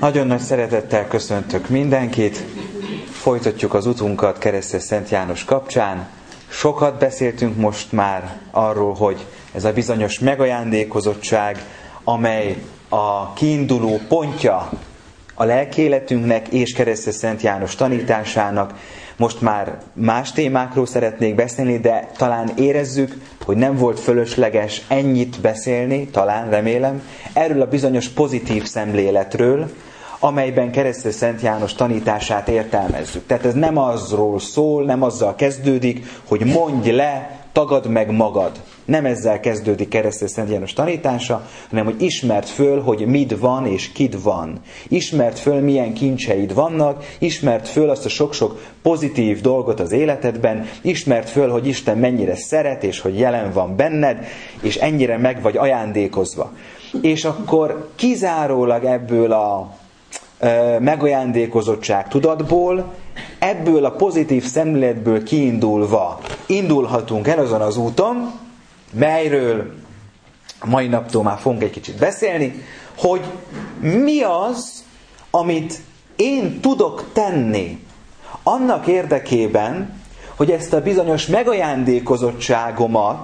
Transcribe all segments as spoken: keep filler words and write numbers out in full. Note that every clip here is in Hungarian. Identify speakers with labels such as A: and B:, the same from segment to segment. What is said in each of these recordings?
A: Nagyon nagy szeretettel köszöntök mindenkit. Folytatjuk az utunkat Keresztes Szent János kapcsán. Sokat beszéltünk most már arról, hogy ez a bizonyos megajándékozottság, amely a kiinduló pontja a lelkéletünknek és Keresztes Szent János tanításának. Most már más témákról szeretnék beszélni, de talán érezzük, hogy nem volt fölösleges ennyit beszélni, talán, remélem, erről a bizonyos pozitív szemléletről, amelyben Keresztes Szent János tanítását értelmezzük. Tehát ez nem azról szól, nem azzal kezdődik, hogy mondj le, tagadd meg magad. Nem ezzel kezdődik Keresztes Szent János tanítása, hanem hogy ismerd föl, hogy mit van és kid van. Ismerd föl, milyen kincseid vannak, ismerd föl azt a sok-sok pozitív dolgot az életedben, ismerd föl, hogy Isten mennyire szeret, és hogy jelen van benned, és ennyire meg vagy ajándékozva. És akkor kizárólag ebből a e, megajándékozottság tudatból, ebből a pozitív szemléletből kiindulva indulhatunk el azon az úton, melyről a mai naptól már fogunk egy kicsit beszélni, hogy mi az, amit én tudok tenni annak érdekében, hogy ezt a bizonyos megajándékozottságomat,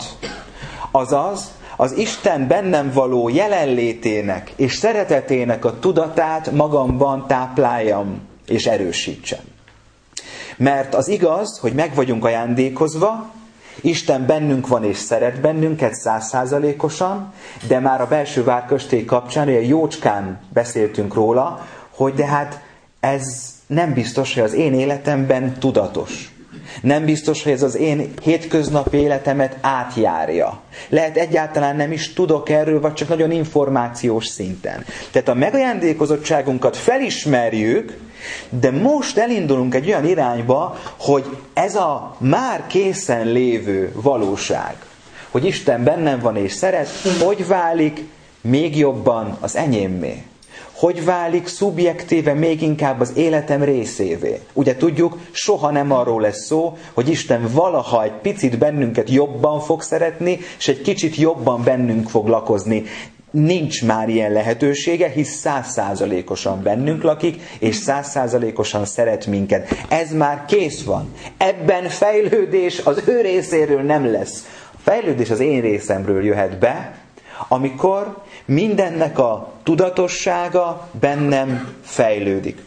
A: azaz az Isten bennem való jelenlétének és szeretetének a tudatát magamban tápláljam és erősítsem. Mert az igaz, hogy meg vagyunk ajándékozva, Isten bennünk van és szeret bennünket százszázalékosan, de már a belső várkastély kapcsán, olyan jócskán beszéltünk róla, hogy de hát ez nem biztos, hogy az én életemben tudatos. Nem biztos, hogy ez az én hétköznapi életemet átjárja. Lehet egyáltalán nem is tudok erről, vagy csak nagyon információs szinten. Tehát a megajándékozottságunkat felismerjük, de most elindulunk egy olyan irányba, hogy ez a már készen lévő valóság, hogy Isten bennem van és szeret, hogy válik még jobban az enyémmé. Hogy válik szubjektíve még inkább az életem részévé. Ugye tudjuk, soha nem arról lesz szó, hogy Isten valaha egy picit bennünket jobban fog szeretni, és egy kicsit jobban bennünk fog lakozni. Nincs már ilyen lehetősége, hisz százszázalékosan bennünk lakik, és százszázalékosan szeret minket. Ez már kész van. Ebben fejlődés az ő részéről nem lesz. A fejlődés az én részemről jöhet be, amikor mindennek a tudatossága bennem fejlődik.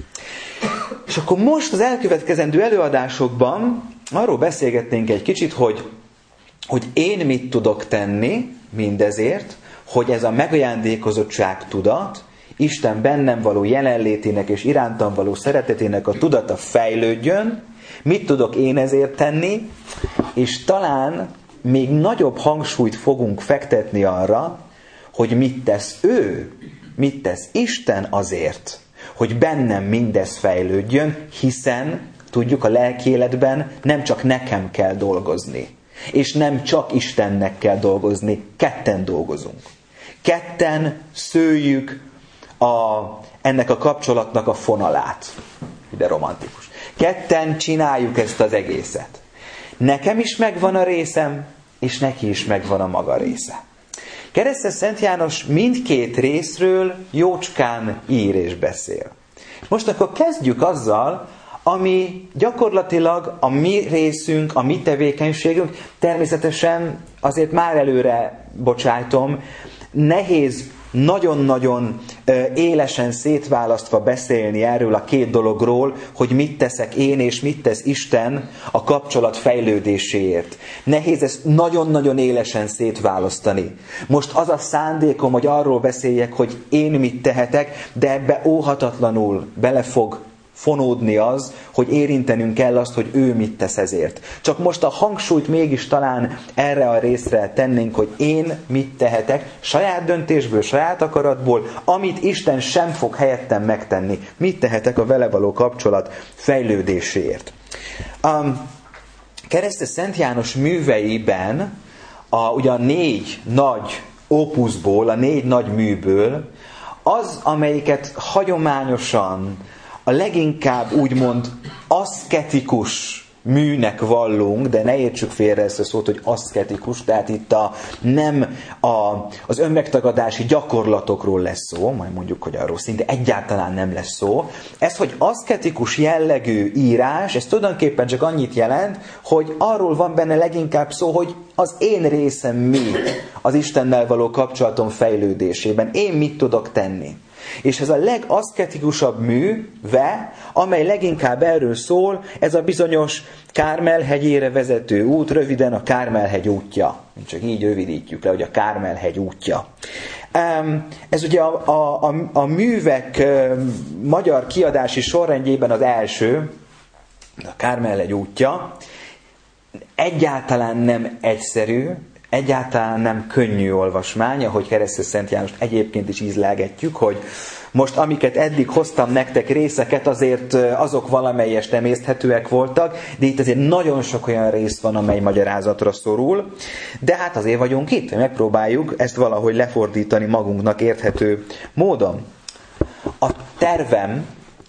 A: És akkor most az elkövetkezendő előadásokban arról beszélgetnénk egy kicsit, hogy, hogy én mit tudok tenni mindezért, hogy ez a megajándékozottság tudat, Isten bennem való jelenlétének és irántam való szeretetének a tudata fejlődjön, mit tudok én ezért tenni, és talán még nagyobb hangsúlyt fogunk fektetni arra, hogy mit tesz ő, mit tesz Isten azért, hogy bennem mindez fejlődjön, hiszen, tudjuk, a lelki életben nem csak nekem kell dolgozni, és nem csak Istennek kell dolgozni, ketten dolgozunk. Ketten szőjük a, ennek a kapcsolatnak a fonalát. Ide romantikus. Ketten csináljuk ezt az egészet. Nekem is megvan a részem, és neki is megvan a maga része. Keresztes Szent János mindkét részről jócskán ír és beszél. Most akkor kezdjük azzal, ami gyakorlatilag a mi részünk, a mi tevékenységünk. Természetesen azért már előre bocsájtom, nehéz nagyon-nagyon élesen szétválasztva beszélni erről a két dologról, hogy mit teszek én és mit tesz Isten a kapcsolat fejlődéséért. Nehéz ezt nagyon-nagyon élesen szétválasztani. Most az a szándékom, hogy arról beszéljek, hogy én mit tehetek, de ebbe óhatatlanul bele fog fonódni az, hogy érintenünk kell azt, hogy ő mit tesz ezért. Csak most a hangsúlyt mégis talán erre a részre tennénk, hogy én mit tehetek, saját döntésből, saját akaratból, amit Isten sem fog helyettem megtenni. Mit tehetek a vele való kapcsolat fejlődéséért. A Keresztes Szent János műveiben, a, ugye a négy nagy opuszból, a négy nagy műből, az, amelyiket hagyományosan a leginkább úgymond aszketikus műnek vallunk, de ne értsük félre ezt a szót, hogy aszketikus, tehát itt a, nem a, az önmegtagadási gyakorlatokról lesz szó, majd mondjuk, hogy arról szinte egyáltalán nem lesz szó. Ez, hogy aszketikus jellegű írás, ez tulajdonképpen csak annyit jelent, hogy arról van benne leginkább szó, hogy az én részem mi az Istennel való kapcsolatom fejlődésében. Én mit tudok tenni? És ez a legaszketikusabb műve, amely leginkább erről szól, ez a bizonyos Kármel hegyére vezető út, röviden a Kármel-hegy útja. Csak így rövidítjük le, hogy a Kármel-hegy útja. Ez ugye a, a, a, a művek magyar kiadási sorrendjében az első, a Kármel-hegy útja, egyáltalán nem egyszerű, egyáltalán nem könnyű olvasmány, ahogy Keresztes Szent Jánost egyébként is ízlelgetjük, hogy most amiket eddig hoztam nektek részeket, azért azok valamelyest emészthetőek voltak, de itt azért nagyon sok olyan rész van, amely magyarázatra szorul, de hát azért vagyunk itt, hogy megpróbáljuk ezt valahogy lefordítani magunknak érthető módon. A tervem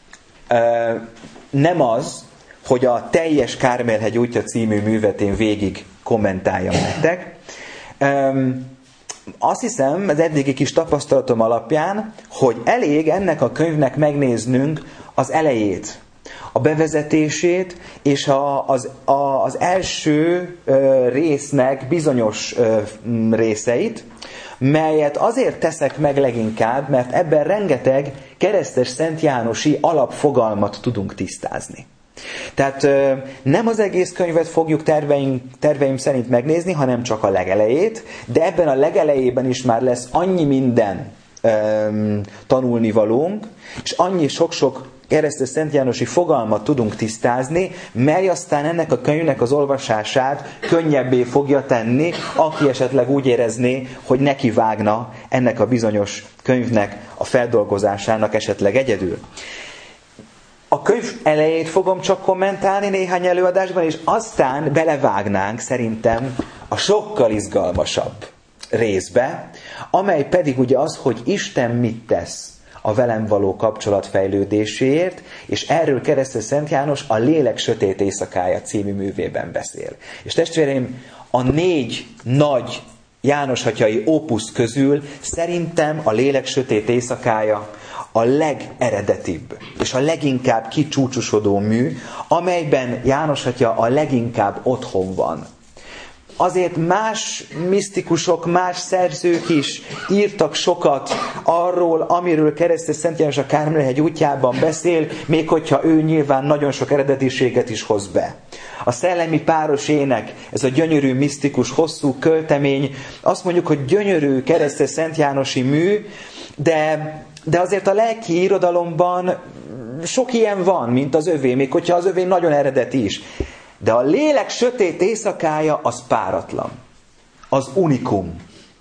A: nem az, hogy a teljes Kármel-hegy útja című művet én végig kommentáljam nektek. Um, azt hiszem, az eddigi kis tapasztalatom alapján, hogy elég ennek a könyvnek megnéznünk az elejét, a bevezetését, és a, az, a, az első uh, résznek bizonyos uh, részeit, melyet azért teszek meg leginkább, mert ebben rengeteg keresztes Szent Jánosi alapfogalmat tudunk tisztázni. Tehát nem az egész könyvet fogjuk terveim, terveim szerint megnézni, hanem csak a legelejét, de ebben a legelejében is már lesz annyi minden um, tanulnivalónk, és annyi sok-sok keresztes Szent Jánosi fogalmat tudunk tisztázni, mely aztán ennek a könyvnek az olvasását könnyebbé fogja tenni, aki esetleg úgy érezné, hogy neki vágna ennek a bizonyos könyvnek a feldolgozásának esetleg egyedül. A könyv elejét fogom csak kommentálni néhány előadásban, és aztán belevágnánk szerintem a sokkal izgalmasabb részbe, amely pedig ugye az, hogy Isten mit tesz a velem való kapcsolat fejlődéséért, és erről Keresztes Szent János a Lélek sötét éjszakája című művében beszél. És testvéreim, a négy nagy János atyai opusz közül szerintem a Lélek sötét éjszakája a legeredetibb és a leginkább kicsúcsosodó mű, amelyben János atya a leginkább otthon van. Azért más misztikusok, más szerzők is írtak sokat arról, amiről Keresztes Szent János a Kármel-hegy útjában beszél, még hogyha ő nyilván nagyon sok eredetiséget is hoz be. A szellemi páros ének, ez a gyönyörű, misztikus, hosszú költemény, azt mondjuk, hogy gyönyörű Keresztes Szent Jánosi mű, de... De azért a lelki irodalomban sok ilyen van, mint az övé, még hogyha az övé nagyon eredeti is. De a Lélek sötét éjszakája az páratlan. Az unikum.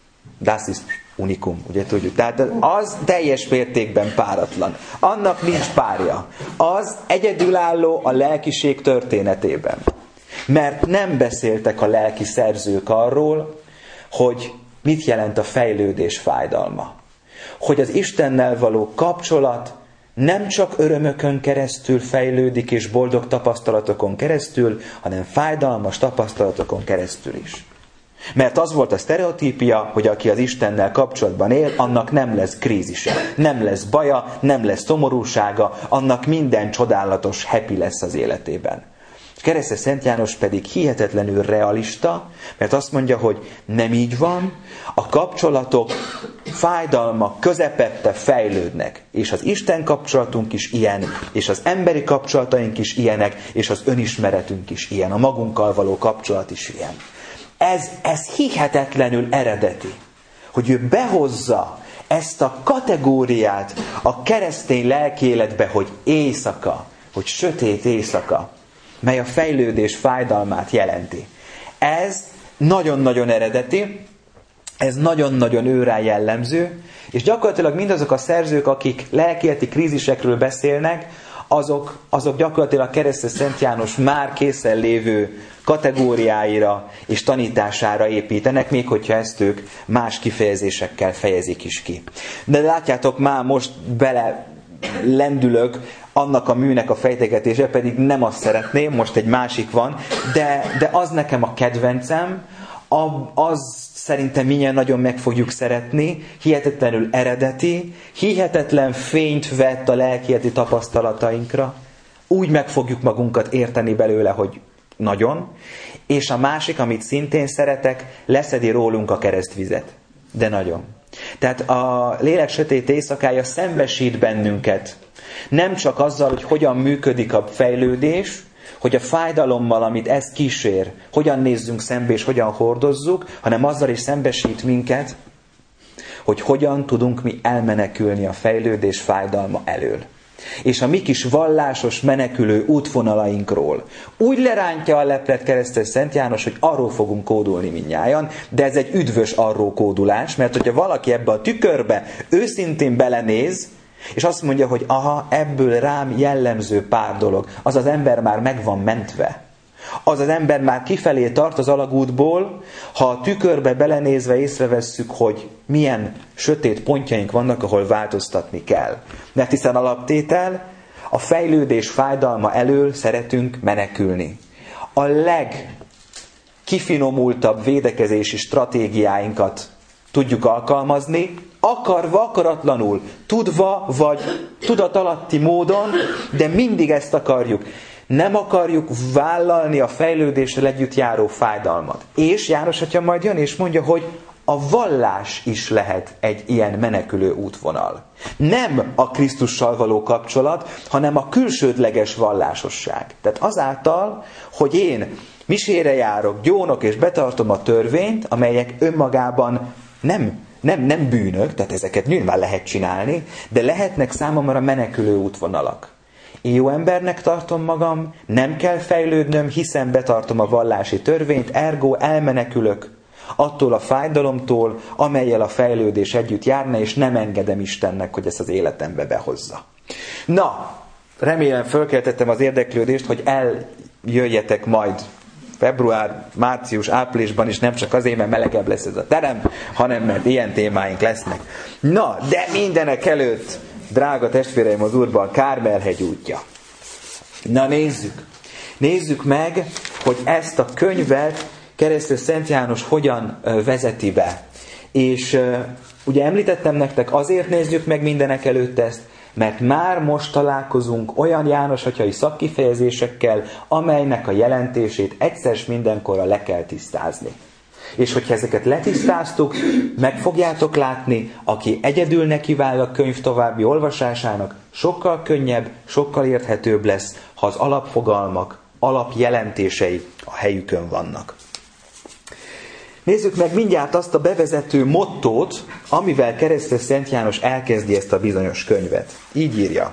A: Das ist unikum, ugye tudjuk. Tehát az teljes mértékben páratlan. Annak nincs párja. Az egyedülálló a lelkiség történetében. Mert nem beszéltek a lelki szerzők arról, hogy mit jelent a fejlődés fájdalma. Hogy az Istennel való kapcsolat nem csak örömökön keresztül fejlődik és boldog tapasztalatokon keresztül, hanem fájdalmas tapasztalatokon keresztül is. Mert az volt a sztereotípia, hogy aki az Istennel kapcsolatban él, annak nem lesz krízise, nem lesz baja, nem lesz szomorúsága, annak minden csodálatos happy lesz az életében. Keresztes Szent János pedig hihetetlenül realista, mert azt mondja, hogy nem így van, a kapcsolatok fájdalma közepette fejlődnek, és az Isten kapcsolatunk is ilyen, és az emberi kapcsolataink is ilyenek, és az önismeretünk is ilyen, a magunkkal való kapcsolat is ilyen. Ez, ez hihetetlenül eredeti, hogy ő behozza ezt a kategóriát a keresztény lelkiéletbe, hogy éjszaka, hogy sötét éjszaka, mely a fejlődés fájdalmát jelenti. Ez nagyon-nagyon eredeti, ez nagyon-nagyon őrá jellemző, és gyakorlatilag mindazok a szerzők, akik lelkiéleti krízisekről beszélnek, azok, azok gyakorlatilag Keresztes Szent János már készen lévő kategóriáira és tanítására építenek, még hogyha ezt ők más kifejezésekkel fejezik is ki. De látjátok, már most bele lendülök annak a műnek a fejtegetése, pedig nem azt szeretném, most egy másik van, de, de az nekem a kedvencem, az szerintem mindjárt nagyon meg fogjuk szeretni, hihetetlenül eredeti, hihetetlen fényt vett a lelkiéleti tapasztalatainkra, úgy meg fogjuk magunkat érteni belőle, hogy nagyon, és a másik, amit szintén szeretek, leszedi rólunk a keresztvizet. De nagyon. Tehát a lélek sötét éjszakája szembesít bennünket. Nem csak azzal, hogy hogyan működik a fejlődés, hogy a fájdalommal, amit ez kísér, hogyan nézzünk szembe és hogyan hordozzuk, hanem azzal is szembesít minket, hogy hogyan tudunk mi elmenekülni a fejlődés fájdalma elől. És a mi kis vallásos menekülő útvonalainkról úgy lerántja a leplet keresztes Szent János, hogy arról fogunk kódulni mindnyájan, de ez egy üdvös arról kódulás, mert hogyha valaki ebbe a tükörbe őszintén belenéz, és azt mondja, hogy aha, ebből rám jellemző pár dolog, az az ember már meg van mentve. Az az ember már kifelé tart az alagútból, ha a tükörbe belenézve észrevesszük, hogy milyen sötét pontjaink vannak, ahol változtatni kell. Mert hiszen alaptétel, a fejlődés fájdalma elől szeretünk menekülni. A legkifinomultabb védekezési stratégiáinkat tudjuk alkalmazni, akarva, akaratlanul, tudva vagy tudatalatti módon, de mindig ezt akarjuk. Nem akarjuk vállalni a fejlődéssel együtt járó fájdalmat. És János atya majd jön és mondja, hogy a vallás is lehet egy ilyen menekülő útvonal. Nem a Krisztussal való kapcsolat, hanem a külsődleges vallásosság. Tehát azáltal, hogy én misére járok, gyónok és betartom a törvényt, amelyek önmagában nem Nem, nem bűnök, tehát ezeket nyilván lehet csinálni, de lehetnek számomra menekülő útvonalak. Én jó embernek tartom magam, nem kell fejlődnöm, hiszen betartom a vallási törvényt, ergo elmenekülök attól a fájdalomtól, amellyel a fejlődés együtt járna, és nem engedem Istennek, hogy ezt az életembe behozza. Na, remélem fölkeltettem az érdeklődést, hogy eljöjjetek majd február, március, áprilisban is, nem csak azért, mert melegebb lesz ez a terem, hanem mert ilyen témáink lesznek. Na, de mindenek előtt, drága testvéreim az Úrban, Kármel-hegy útja. Na nézzük. Nézzük meg, hogy ezt a könyvet keresztes Szent János hogyan vezeti be. És ugye említettem nektek, azért nézzük meg mindenek előtt ezt, mert már most találkozunk olyan János atyai szakkifejezésekkel, amelynek a jelentését egyszer s mindenkorra le kell tisztázni. És hogyha ezeket letisztáztuk, meg fogjátok látni, aki egyedül nekiváll a könyv további olvasásának, sokkal könnyebb, sokkal érthetőbb lesz, ha az alapfogalmak, alapjelentései a helyükön vannak. Nézzük meg mindjárt azt a bevezető mottót, amivel keresztes Szent János elkezdi ezt a bizonyos könyvet. Így írja.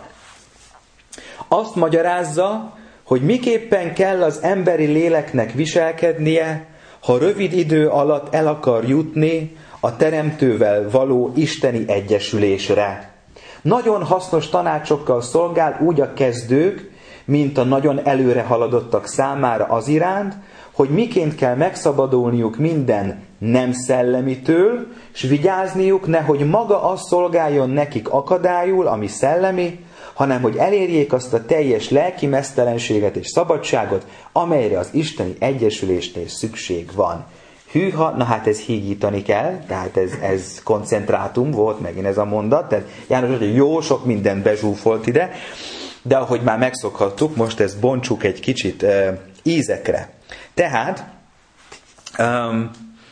A: Azt magyarázza, hogy miképpen kell az emberi léleknek viselkednie, ha rövid idő alatt el akar jutni a Teremtővel való isteni egyesülésre. Nagyon hasznos tanácsokkal szolgál úgy a kezdők, mint a nagyon előre haladottak számára az iránt, hogy miként kell megszabadulniuk minden nem szellemitől, s vigyázniuk, nehogy maga az szolgáljon nekik akadályul, ami szellemi, hanem hogy elérjék azt a teljes lelki meztelenséget és szabadságot, amelyre az isteni egyesülésnél szükség van. Hűha, na hát ez hígítani kell, tehát ez, ez koncentrátum volt megint ez a mondat, tehát János, hogy jó sok mindent bezsúfolt ide, de ahogy már megszokhattuk, most ezt bontsuk egy kicsit uh, ízekre. Tehát, um,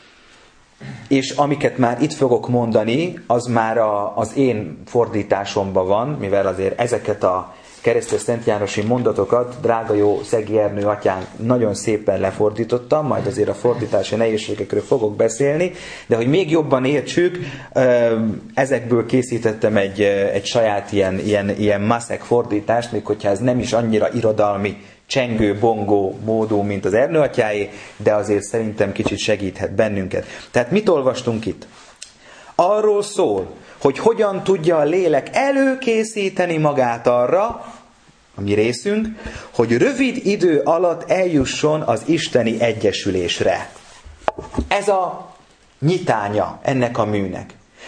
A: és amiket már itt fogok mondani, az már a, az én fordításomban van, mivel azért ezeket a keresztes Szent Jánosi mondatokat drága jó Szegi Ernő atyánk nagyon szépen lefordította, majd azért a fordítási nehézségekről fogok beszélni, de hogy még jobban értsük, ezekből készítettem egy, egy saját ilyen, ilyen, ilyen maszek fordítást, még hogyha ez nem is annyira irodalmi, csengő, bongó módú, mint az Ernő atyáé, de azért szerintem kicsit segíthet bennünket. Tehát mit olvastunk itt? Arról szól, hogy hogyan tudja a lélek előkészíteni magát arra, a mi részünk, hogy rövid idő alatt eljusson az isteni egyesülésre. Ez a nyitánya ennek a műnek.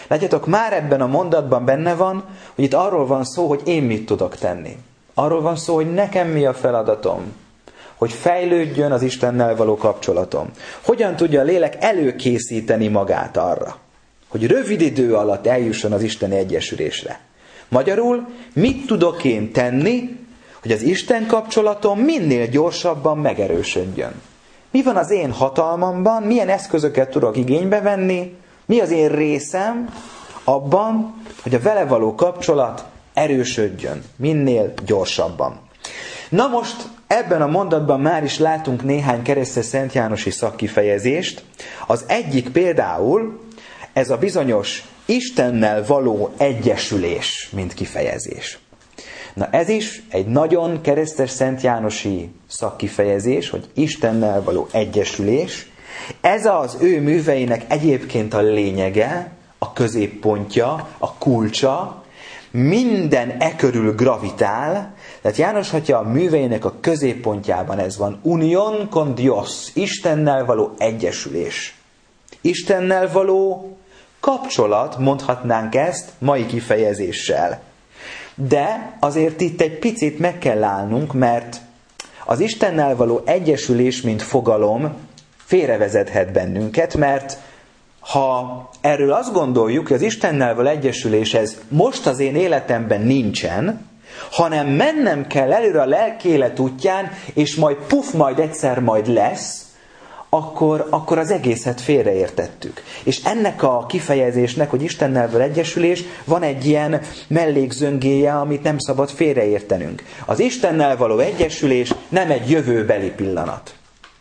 A: Látjátok, már ebben a mondatban benne van, hogy itt arról van szó, hogy én mit tudok tenni. Arról van szó, hogy nekem mi a feladatom. Hogy fejlődjön az Istennel való kapcsolatom. Hogyan tudja a lélek előkészíteni magát arra, hogy rövid idő alatt eljusson az isteni egyesülésre. Magyarul, mit tudok én tenni, hogy az Isten kapcsolatom minél gyorsabban megerősödjön. Mi van az én hatalmamban, milyen eszközöket tudok igénybe venni, mi az én részem abban, hogy a vele való kapcsolat erősödjön minél gyorsabban. Na most ebben a mondatban már is látunk néhány keresztes Szent Jánosi szakkifejezést. Az egyik például ez a bizonyos Istennel való egyesülés, mint kifejezés. Na ez is egy nagyon keresztes Szent Jánosi szakkifejezés, hogy Istennel való egyesülés. Ez az ő műveinek egyébként a lényege, a középpontja, a kulcsa, minden e körül gravitál, tehát János Atya a műveinek a középpontjában ez van. Unión con Dios, Istennel való egyesülés. Istennel való kapcsolat, mondhatnánk ezt mai kifejezéssel. De azért itt egy picit meg kell állnunk, mert az Istennel való egyesülés, mint fogalom, félrevezethet bennünket, mert ha erről azt gondoljuk, hogy az Istennel való egyesülés ez most az én életemben nincsen, hanem mennem kell előre a lelkélet útján, és majd puf, majd egyszer majd lesz, akkor, akkor az egészet félreértettük. És ennek a kifejezésnek, hogy Istennel való egyesülés, van egy ilyen mellékzöngéje, amit nem szabad félreértenünk. Az Istennel való egyesülés nem egy jövőbeli pillanat.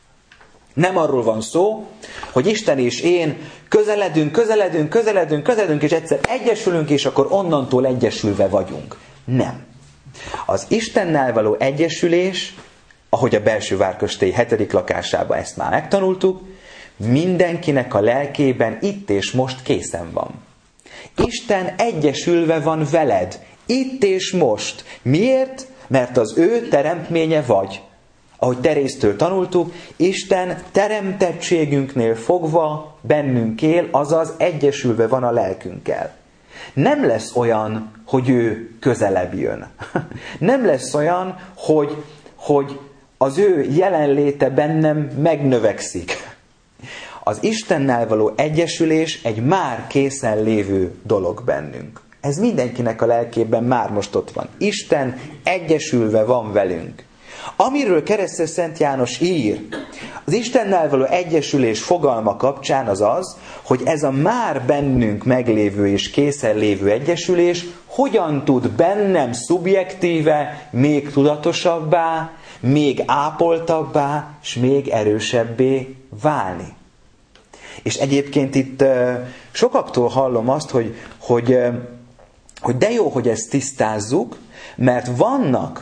A: Nem arról van szó, hogy Isten és én közeledünk, közeledünk, közeledünk, közeledünk, és egyszer egyesülünk, és akkor onnantól egyesülve vagyunk. Nem. Az Istennel való egyesülés, ahogy a belső várkastély hetedik lakásában ezt már megtanultuk, mindenkinek a lelkében itt és most készen van. Isten egyesülve van veled, itt és most. Miért? Mert az ő teremtménye vagy. Ahogy Teréztől tanultuk, Isten teremtettségünknél fogva bennünk él, azaz egyesülve van a lelkünkkel. Nem lesz olyan, hogy ő közelebb jön. Nem lesz olyan, hogy, hogy az ő jelenléte bennem megnövekszik. Az Istennel való egyesülés egy már készen lévő dolog bennünk. Ez mindenkinek a lelkében már most ott van. Isten egyesülve van velünk. Amiről keresztes Szent János ír, az Istennel való egyesülés fogalma kapcsán az az, hogy ez a már bennünk meglévő és készen lévő egyesülés hogyan tud bennem szubjektíve még tudatosabbá, még ápoltabbá, és még erősebbé válni. És egyébként itt sokaktól hallom azt, hogy, hogy, hogy de jó, hogy ezt tisztázzuk, mert vannak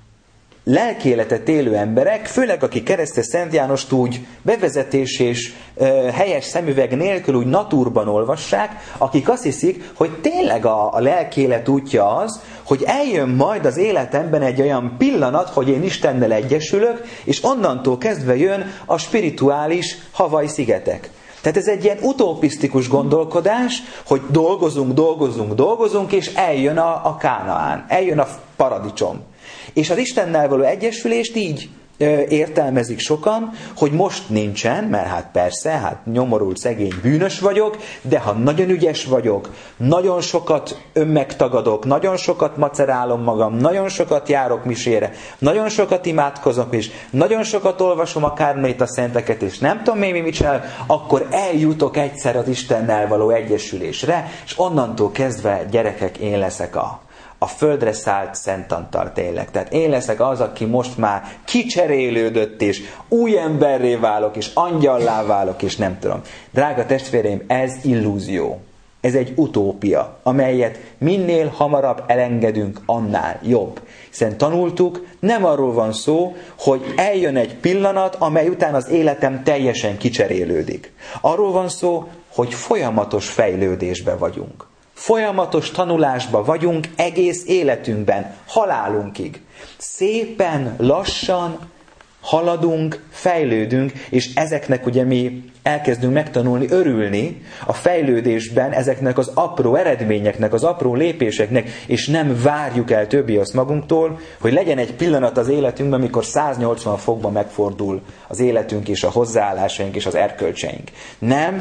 A: lelkéletet élő emberek, főleg akik keresztes Szent Jánost úgy bevezetés és e, helyes szemüveg nélkül úgy naturban olvassák, akik azt hiszik, hogy tényleg a, a lelkélet útja az, hogy eljön majd az életemben egy olyan pillanat, hogy én Istennel egyesülök, és onnantól kezdve jön a spirituális Havaj-szigetek. Tehát ez egy ilyen utopisztikus gondolkodás, hogy dolgozunk, dolgozunk, dolgozunk, és eljön a, a Kánaán, eljön a paradicsom. És az Istennel való egyesülést így ö, értelmezik sokan, hogy most nincsen, mert hát persze, hát nyomorult, szegény, bűnös vagyok, de ha nagyon ügyes vagyok, nagyon sokat önmegtagadok, nagyon sokat macerálom magam, nagyon sokat járok misére, nagyon sokat imádkozok, és nagyon sokat olvasom a kármait, a szenteket, és nem tudom én mit csinál, akkor eljutok egyszer az Istennel való egyesülésre, és onnantól kezdve, gyerekek, én leszek a a földre szállt Szent Antal tényleg. Tehát én leszek az, aki most már kicserélődött, és új emberré válok, és angyallá válok, és nem tudom. Drága testvéreim, ez illúzió. Ez egy utópia, amelyet minél hamarabb elengedünk, annál jobb. Hiszen tanultuk, nem arról van szó, hogy eljön egy pillanat, amely után az életem teljesen kicserélődik. Arról van szó, hogy folyamatos fejlődésben vagyunk. Folyamatos tanulásban vagyunk egész életünkben, halálunkig. Szépen, lassan, haladunk, fejlődünk, és ezeknek ugye mi elkezdünk megtanulni, örülni a fejlődésben ezeknek az apró eredményeknek, az apró lépéseknek, és nem várjuk el többi azt magunktól, hogy legyen egy pillanat az életünkben, amikor száznyolcvan fokban megfordul az életünk és a hozzáállásaink és az erkölcseink. Nem,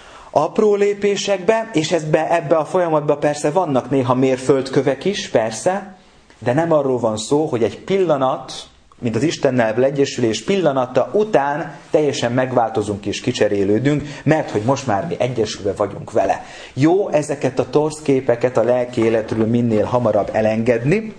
A: apró lépésekbe, és ebbe, ebbe a folyamatban persze vannak néha mérföldkövek is, persze, de nem arról van szó, hogy egy pillanat, mint az Istennel való egyesülés pillanata után teljesen megváltozunk és kicserélődünk, mert hogy most már mi egyesülve vagyunk vele. Jó ezeket a torz képeket a lelki életről minél hamarabb elengedni,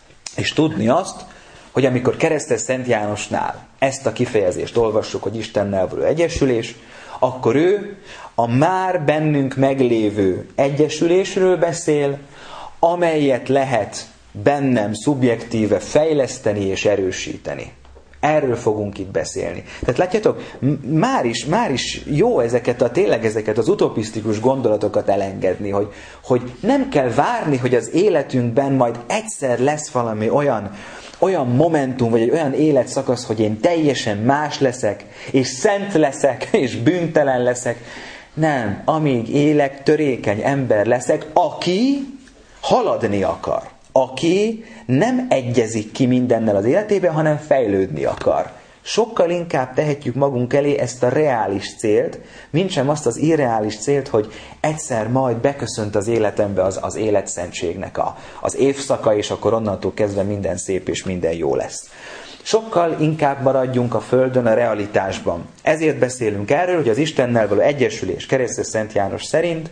A: és tudni azt, hogy amikor keresztes Szent Jánosnál ezt a kifejezést olvassuk, hogy Istennel való egyesülés, akkor ő a már bennünk meglévő egyesülésről beszél, amelyet lehet bennem szubjektíve fejleszteni és erősíteni. Erről fogunk itt beszélni. Tehát látjátok, már is, már is jó ezeket a, tényleg ezeket az utopisztikus gondolatokat elengedni, hogy, hogy nem kell várni, hogy az életünkben majd egyszer lesz valami olyan, olyan momentum, vagy egy olyan életszakasz, hogy én teljesen más leszek, és szent leszek, és bűntelen leszek. Nem, amíg élek, törékeny ember leszek, aki haladni akar. Aki nem egyezik ki mindennel az életében, hanem fejlődni akar. Sokkal inkább tehetjük magunk elé ezt a reális célt, mintsem azt az irreális célt, hogy egyszer majd beköszönt az életembe az, az életszentségnek a, az évszaka, és akkor onnantól kezdve minden szép és minden jó lesz. Sokkal inkább maradjunk a Földön, a realitásban. Ezért beszélünk erről, hogy az Istennel való egyesülés keresztes Szent János szerint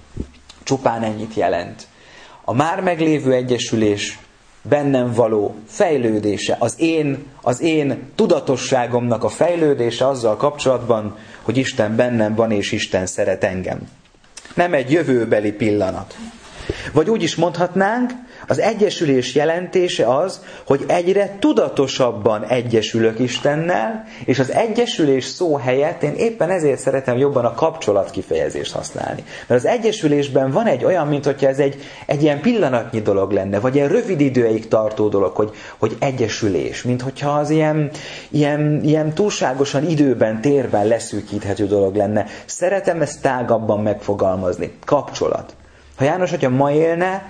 A: csupán ennyit jelent. A már meglévő egyesülés bennem való fejlődése, az én, az én tudatosságomnak a fejlődése azzal kapcsolatban, hogy Isten bennem van és Isten szeret engem. Nem egy jövőbeli pillanat. Vagy úgy is mondhatnánk, az egyesülés jelentése az, hogy egyre tudatosabban egyesülök Istennel, és az egyesülés szó helyett én éppen ezért szeretem jobban a kapcsolat kifejezést használni. Mert az egyesülésben van egy olyan, mint hogyha ez egy, egy ilyen pillanatnyi dolog lenne, vagy egy rövid időig tartó dolog, hogy, hogy egyesülés, mint hogyha az ilyen, ilyen, ilyen túlságosan időben, térben leszűkíthető dolog lenne. Szeretem ezt tágabban megfogalmazni. Kapcsolat. Ha János Atya ma élne,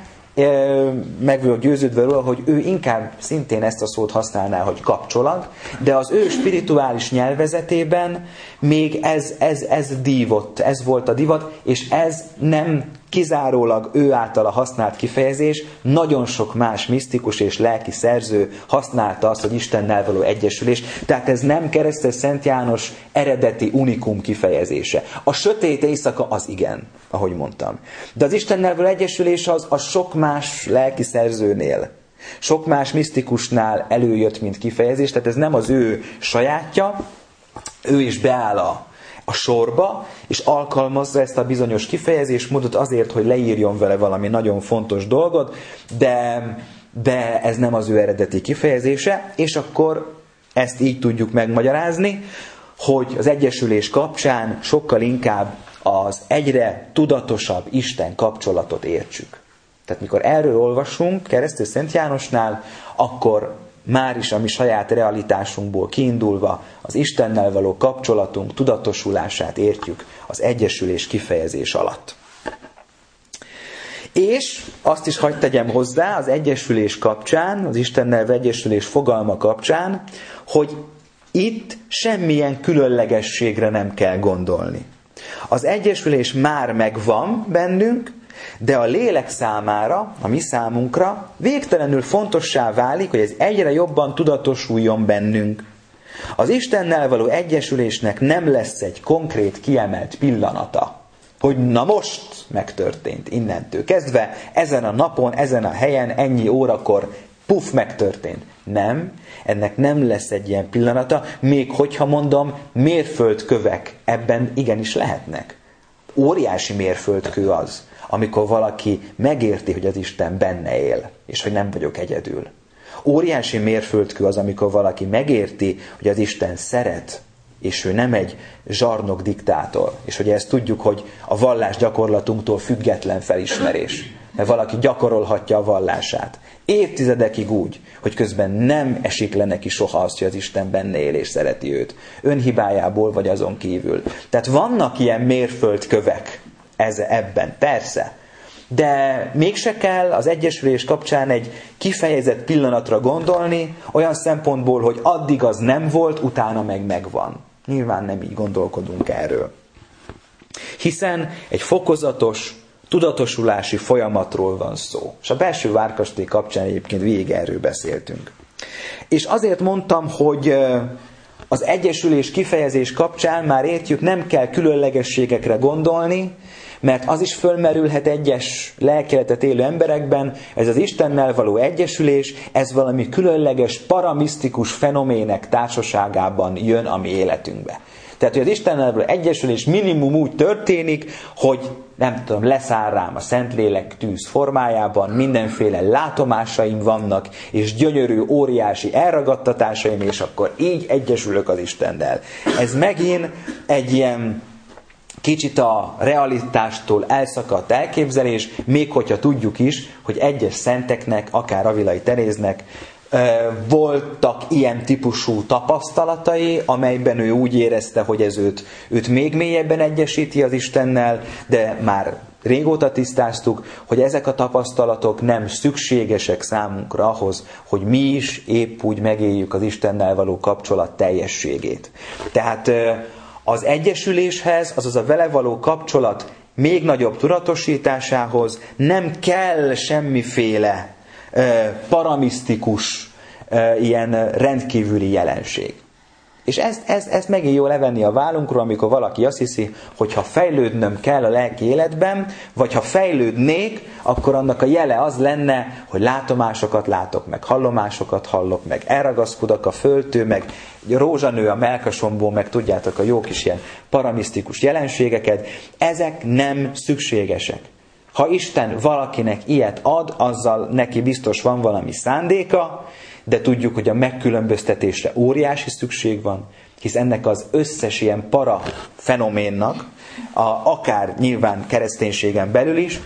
A: meg vagyok győződve róla, hogy ő inkább szintén ezt a szót használná, hogy kapcsolat, de az ő spirituális nyelvezetében még ez, ez, ez dívott, ez volt a divat, és ez nem kizárólag ő általa használt kifejezés, nagyon sok más misztikus és lelki szerző használta azt, hogy Istennel való egyesülés, tehát ez nem keresztes Szent János eredeti unikum kifejezése. A sötét éjszaka az igen, ahogy mondtam. De az Istennel való egyesülés az a sok más lelki szerzőnél, sok más misztikusnál előjött, mint kifejezés, tehát ez nem az ő sajátja, ő is beáll a a sorba, és alkalmazza ezt a bizonyos kifejezésmódot azért, hogy leírjon vele valami nagyon fontos dolgot, de, de ez nem az ő eredeti kifejezése, és akkor ezt így tudjuk megmagyarázni, hogy az egyesülés kapcsán sokkal inkább az egyre tudatosabb Isten kapcsolatot értsük. Tehát mikor erről olvasunk keresztes Szent Jánosnál, akkor már is a mi saját realitásunkból kiindulva az Istennel való kapcsolatunk tudatosulását értjük az egyesülés kifejezés alatt. És azt is hadd tegyem hozzá az egyesülés kapcsán, az Istennel való egyesülés fogalma kapcsán, hogy itt semmilyen különlegességre nem kell gondolni. Az egyesülés már megvan bennünk, de a lélek számára, a mi számunkra végtelenül fontossá válik, hogy ez egyre jobban tudatosuljon bennünk. Az Istennel való egyesülésnek nem lesz egy konkrét kiemelt pillanata, hogy na most megtörtént innentől kezdve, ezen a napon, ezen a helyen, ennyi órakor, puff, megtörtént. Nem, ennek nem lesz egy ilyen pillanata, még hogyha mondom, mérföldkövek ebben igenis lehetnek. Óriási mérföldkő az, amikor valaki megérti, hogy az Isten benne él, és hogy nem vagyok egyedül. Óriási mérföldkő az, amikor valaki megérti, hogy az Isten szeret, és ő nem egy zsarnok diktátor. És hogy ezt tudjuk, hogy a vallás gyakorlatunktól független felismerés. mert valaki gyakorolhatja a vallását. Évtizedekig úgy, hogy közben nem esik le neki soha azt, hogy az Isten benne él és szereti őt. Önhibájából vagy azon kívül. Tehát vannak ilyen mérföldkövek ez, ebben, persze. De mégse kell az egyesülés kapcsán egy kifejezett pillanatra gondolni, olyan szempontból, hogy addig az nem volt, utána meg megvan. Nyilván nem így gondolkodunk erről. Hiszen egy fokozatos, tudatosulási folyamatról van szó. És a belső várkastély kapcsán egyébként végig erről beszéltünk. És azért mondtam, hogy az egyesülés kifejezés kapcsán már értjük, nem kell különlegességekre gondolni, mert az is fölmerülhet egyes lelkieletet élő emberekben, ez az Istennel való egyesülés, ez valami különleges, paramisztikus fenomének társaságában jön a mi életünkbe. Tehát, hogy az Istennel való egyesülés minimum úgy történik, hogy nem tudom, leszáll rám a Szentlélek tűz formájában, mindenféle látomásaim vannak, és gyönyörű, óriási elragadtatásaim, és akkor így egyesülök az Istennel. Ez megint egy ilyen kicsit a realitástól elszakadt elképzelés, még hogyha tudjuk is, hogy egyes szenteknek, akár Avilai Teréznek voltak ilyen típusú tapasztalatai, amelyben ő úgy érezte, hogy ez őt, őt még mélyebben egyesíti az Istennel, de már régóta tisztáztuk, hogy ezek a tapasztalatok nem szükségesek számunkra ahhoz, hogy mi is épp úgy megéljük az Istennel való kapcsolat teljességét. Tehát az egyesüléshez, azaz a vele való kapcsolat még nagyobb tudatosításához nem kell semmiféle paramisztikus, ilyen rendkívüli jelenség. És ezt, ezt, ezt megint jó levenni a vállunkról, amikor valaki azt hiszi, hogy ha fejlődnöm kell a lelki életben, vagy ha fejlődnék, akkor annak a jele az lenne, hogy látomásokat látok, meg hallomásokat hallok, meg elragaszkodok a földtől, meg rózsanő a mellkasomból, meg tudjátok a jó kis ilyen paramisztikus jelenségeket. Ezek nem szükségesek. Ha Isten valakinek ilyet ad, azzal neki biztos van valami szándéka, de tudjuk, hogy a megkülönböztetésre óriási szükség van, hisz ennek az összes ilyen para fenoménnak, a, akár nyilván kereszténységen belül is,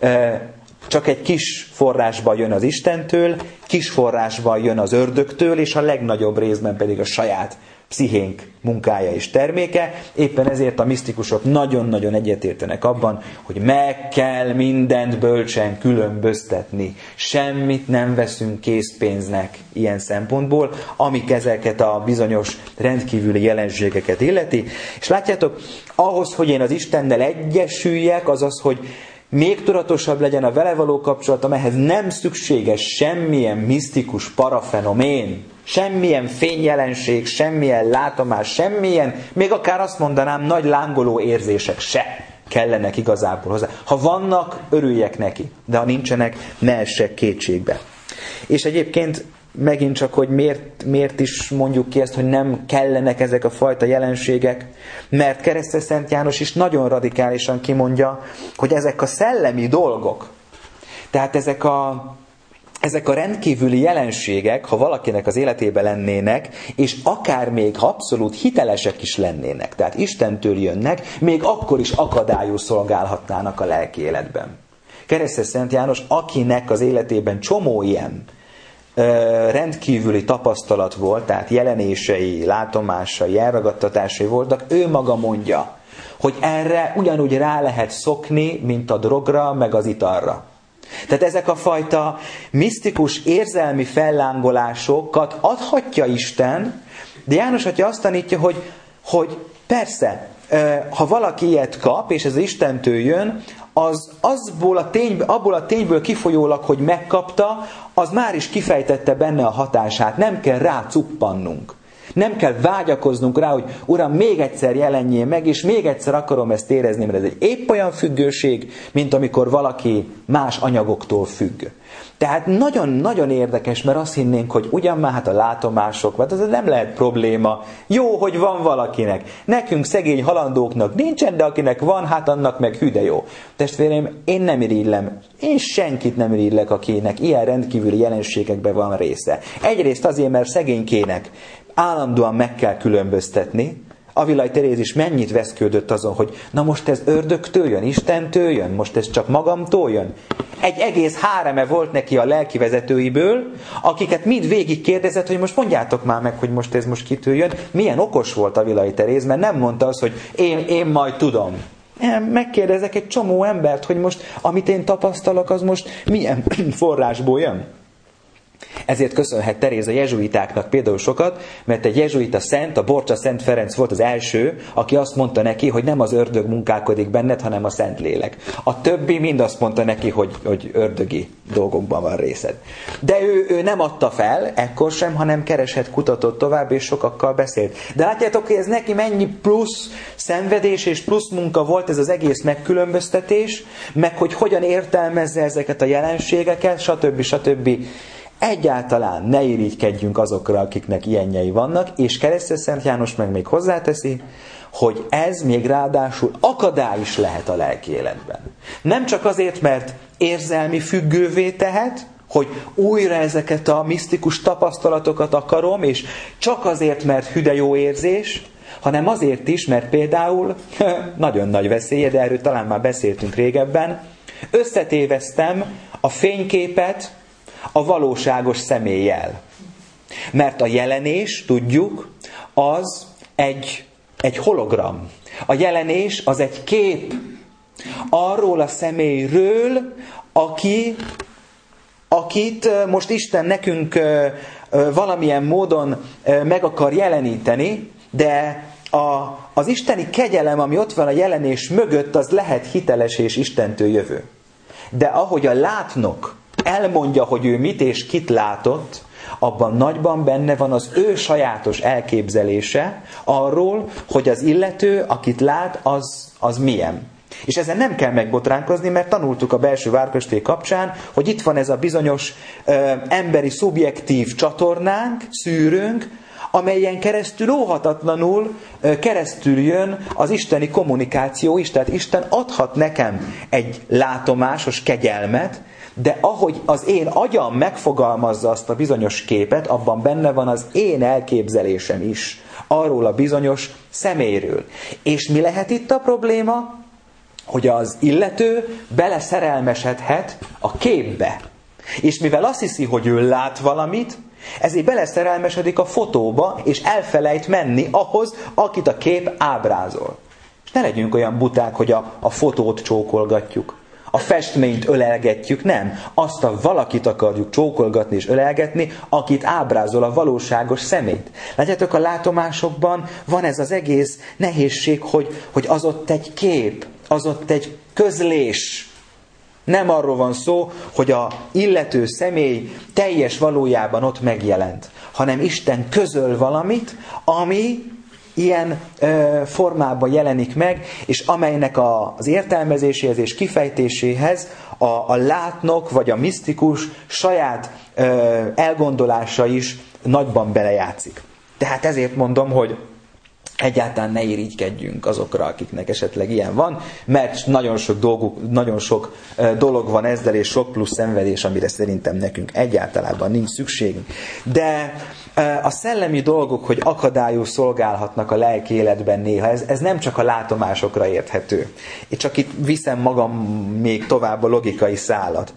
A: csak egy kis forrásban jön az Istentől, kis forrásban jön az ördögtől, és a legnagyobb részben pedig a saját pszichénk munkája és terméke. Éppen ezért a misztikusok nagyon-nagyon egyetértenek abban, hogy meg kell mindent bölcsen különböztetni. Semmit nem veszünk készpénznek ilyen szempontból, amik ezeket a bizonyos rendkívüli jelenségeket illeti. És látjátok, ahhoz, hogy én az Istennel egyesüljek, azaz, hogy még tudatosabb legyen a vele való kapcsolatom, ehhez nem szükséges semmilyen misztikus parafenomén, semmilyen fényjelenség, semmilyen látomás, semmilyen, még akár azt mondanám, nagy lángoló érzések se kellenek igazából hozzá. Ha vannak, örüljek neki, de ha nincsenek, ne essek kétségbe. És egyébként megint csak, hogy miért, miért is mondjuk ki ezt, hogy nem kellenek ezek a fajta jelenségek, mert Keresztes Szent János is nagyon radikálisan kimondja, hogy ezek a szellemi dolgok, tehát ezek a, ezek a rendkívüli jelenségek, ha valakinek az életében lennének, és akár még abszolút hitelesek is lennének, tehát Istentől jönnek, még akkor is akadályul szolgálhatnának a lelki életben. Keresztes Szent János, akinek az életében csomó ilyen rendkívüli tapasztalat volt, tehát jelenései, látomásai, elragadtatásai voltak, ő maga mondja, hogy erre ugyanúgy rá lehet szokni, mint a drogra, meg az italra. Tehát ezek a fajta misztikus érzelmi fellángolásokat adhatja Isten, de János atya azt tanítja, hogy, hogy persze, ha valaki ilyet kap, és ez Istentől jön, az azból a tény, abból a tényből kifolyólag, hogy megkapta, az már is kifejtette benne a hatását. Nem kell rá cuppannunk. Nem kell vágyakoznunk rá, hogy Uram, még egyszer jelenjél meg, és még egyszer akarom ezt érezni, mert ez egy épp olyan függőség, mint amikor valaki más anyagoktól függ. Tehát nagyon-nagyon érdekes, mert azt hinnénk, hogy ugyan már hát a látomások, mert ez nem lehet probléma. Jó, hogy van valakinek. Nekünk szegény halandóknak nincsen, de akinek van, hát annak meg hű de jó. Testvéreim, én nem irigylem. Én senkit nem irigylek, akinek ilyen rendkívüli jelenségekben van része. Egyrészt azért, mert szegénykének állandóan meg kell különböztetni Avilai Teréz is mennyit veszkődött azon, hogy na most ez ördögtől jön, Istentől jön, most ez csak magamtól jön. Egy egész háreme volt neki a lelkivezetőiből, akiket mind végig kérdezett, hogy most mondjátok már meg, hogy most ez most kitől jön. Milyen okos volt Avilai Teréz, mert nem mondta azt, hogy én, én majd tudom. Megkérdezek egy csomó embert, hogy most amit én tapasztalok, az most milyen forrásból jön. Ezért köszönhet Teréz a jezsuitáknak például sokat, mert egy jezsuita szent, a Borcsa Szent Ferenc volt az első, aki azt mondta neki, hogy nem az ördög munkálkodik benned, hanem a Szentlélek. A többi mind azt mondta neki, hogy, hogy ördögi dolgokban van részed. De ő, ő nem adta fel, ekkor sem, hanem keresett, kutatott tovább, és sokakkal beszélt. De látjátok, hogy ez neki mennyi plusz szenvedés és plusz munka volt ez az egész megkülönböztetés, meg hogy hogyan értelmezze ezeket a jelenségeket, stb. stb. Egyáltalán ne irigykedjünk azokra, akiknek ilyenjei vannak, és Keresztes Szent János meg még hozzáteszi, hogy ez még ráadásul akadály is lehet a lelki életben. Nem csak azért, mert érzelmi függővé tehet, hogy újra ezeket a misztikus tapasztalatokat akarom, és csak azért, mert hüde jó érzés, hanem azért is, mert például, nagyon nagy veszélye, de erről talán már beszéltünk régebben, összetéveztem a fényképet a valóságos személlyel. Mert a jelenés, tudjuk, az egy, egy hologram. A jelenés az egy kép arról a személyről, aki, akit most Isten nekünk valamilyen módon meg akar jeleníteni, de a, az isteni kegyelem, ami ott van a jelenés mögött, az lehet hiteles és Istentől jövő. De ahogy a látnok elmondja, hogy ő mit és kit látott, abban nagyban benne van az ő sajátos elképzelése arról, hogy az illető, akit lát, az, az milyen. És ezen nem kell megbotránkozni, mert tanultuk a belső várkastély kapcsán, hogy itt van ez a bizonyos ö, emberi szubjektív csatornánk, szűrőnk, amelyen keresztül óhatatlanul ö, keresztül jön az isteni kommunikáció is. Tehát Isten adhat nekem egy látomásos kegyelmet, de ahogy az én agyam megfogalmazza azt a bizonyos képet, abban benne van az én elképzelésem is arról a bizonyos személyről. És mi lehet itt a probléma? Hogy az illető beleszerelmesedhet a képbe. És mivel azt hiszi, hogy ő lát valamit, ezért beleszerelmesedik a fotóba, és elfelejt menni ahhoz, akit a kép ábrázol. És ne legyünk olyan buták, hogy a, a fotót csókolgatjuk. A festményt ölelgetjük, nem. Azt a valakit akarjuk csókolgatni és ölelgetni, akit ábrázol a valóságos szemét. Látjátok, a látomásokban van ez az egész nehézség, hogy, hogy az ott egy kép, az ott egy közlés. Nem arról van szó, hogy a illető személy teljes valójában ott megjelent, hanem Isten közöl valamit, ami ilyen ö, formában jelenik meg, és amelynek a, az értelmezéséhez és kifejtéséhez a, a látnok vagy a misztikus saját ö, elgondolása is nagyban belejátszik. Tehát ezért mondom, hogy egyáltalán ne irigykedjünk azokra, akiknek esetleg ilyen van, mert nagyon sok, dolguk, nagyon sok dolog van ezzel, és sok plusz szenvedés, amire szerintem nekünk egyáltalán nincs szükségünk. De a szellemi dolgok, hogy akadályul szolgálhatnak a lelki életben néha, ez, ez nem csak a látomásokra érthető. Én csak itt viszem magam még tovább a logikai szálat.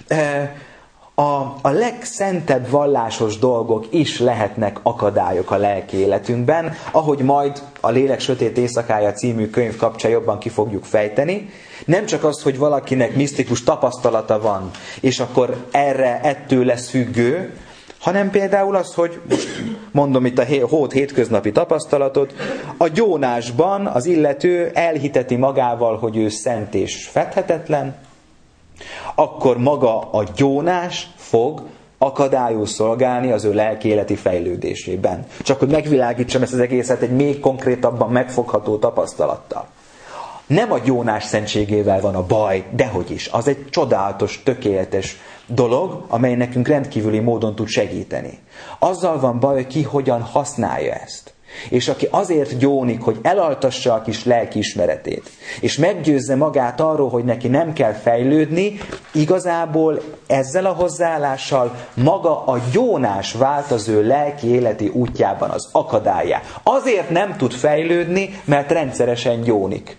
A: A, a legszentebb vallásos dolgok is lehetnek akadályok a lelki életünkben, ahogy majd a Lélek sötét éjszakája című könyv kapcsán jobban ki fogjuk fejteni. Nem csak az, hogy valakinek misztikus tapasztalata van, és akkor erre ettől lesz függő, hanem például az, hogy most mondom itt a hót hétköznapi tapasztalatot, a gyónásban az illető elhiteti magával, hogy ő szent és fedhetetlen, akkor maga a gyónás fog akadályul szolgálni az ő lelkiéleti fejlődésében. Csak hogy megvilágítsam ezt az egészet egy még konkrétabban megfogható tapasztalattal. Nem a gyónás szentségével van a baj, dehogy is. Az egy csodálatos, tökéletes dolog, amely nekünk rendkívüli módon tud segíteni. Azzal van baj, hogy ki hogyan használja ezt. és aki azért gyónik, hogy elaltassa a kis lelkiismeretét, és meggyőzze magát arról, hogy neki nem kell fejlődni, igazából ezzel a hozzáállással maga a gyónás vált az ő lelki életi útjában az akadályá. Azért nem tud fejlődni, mert rendszeresen gyónik.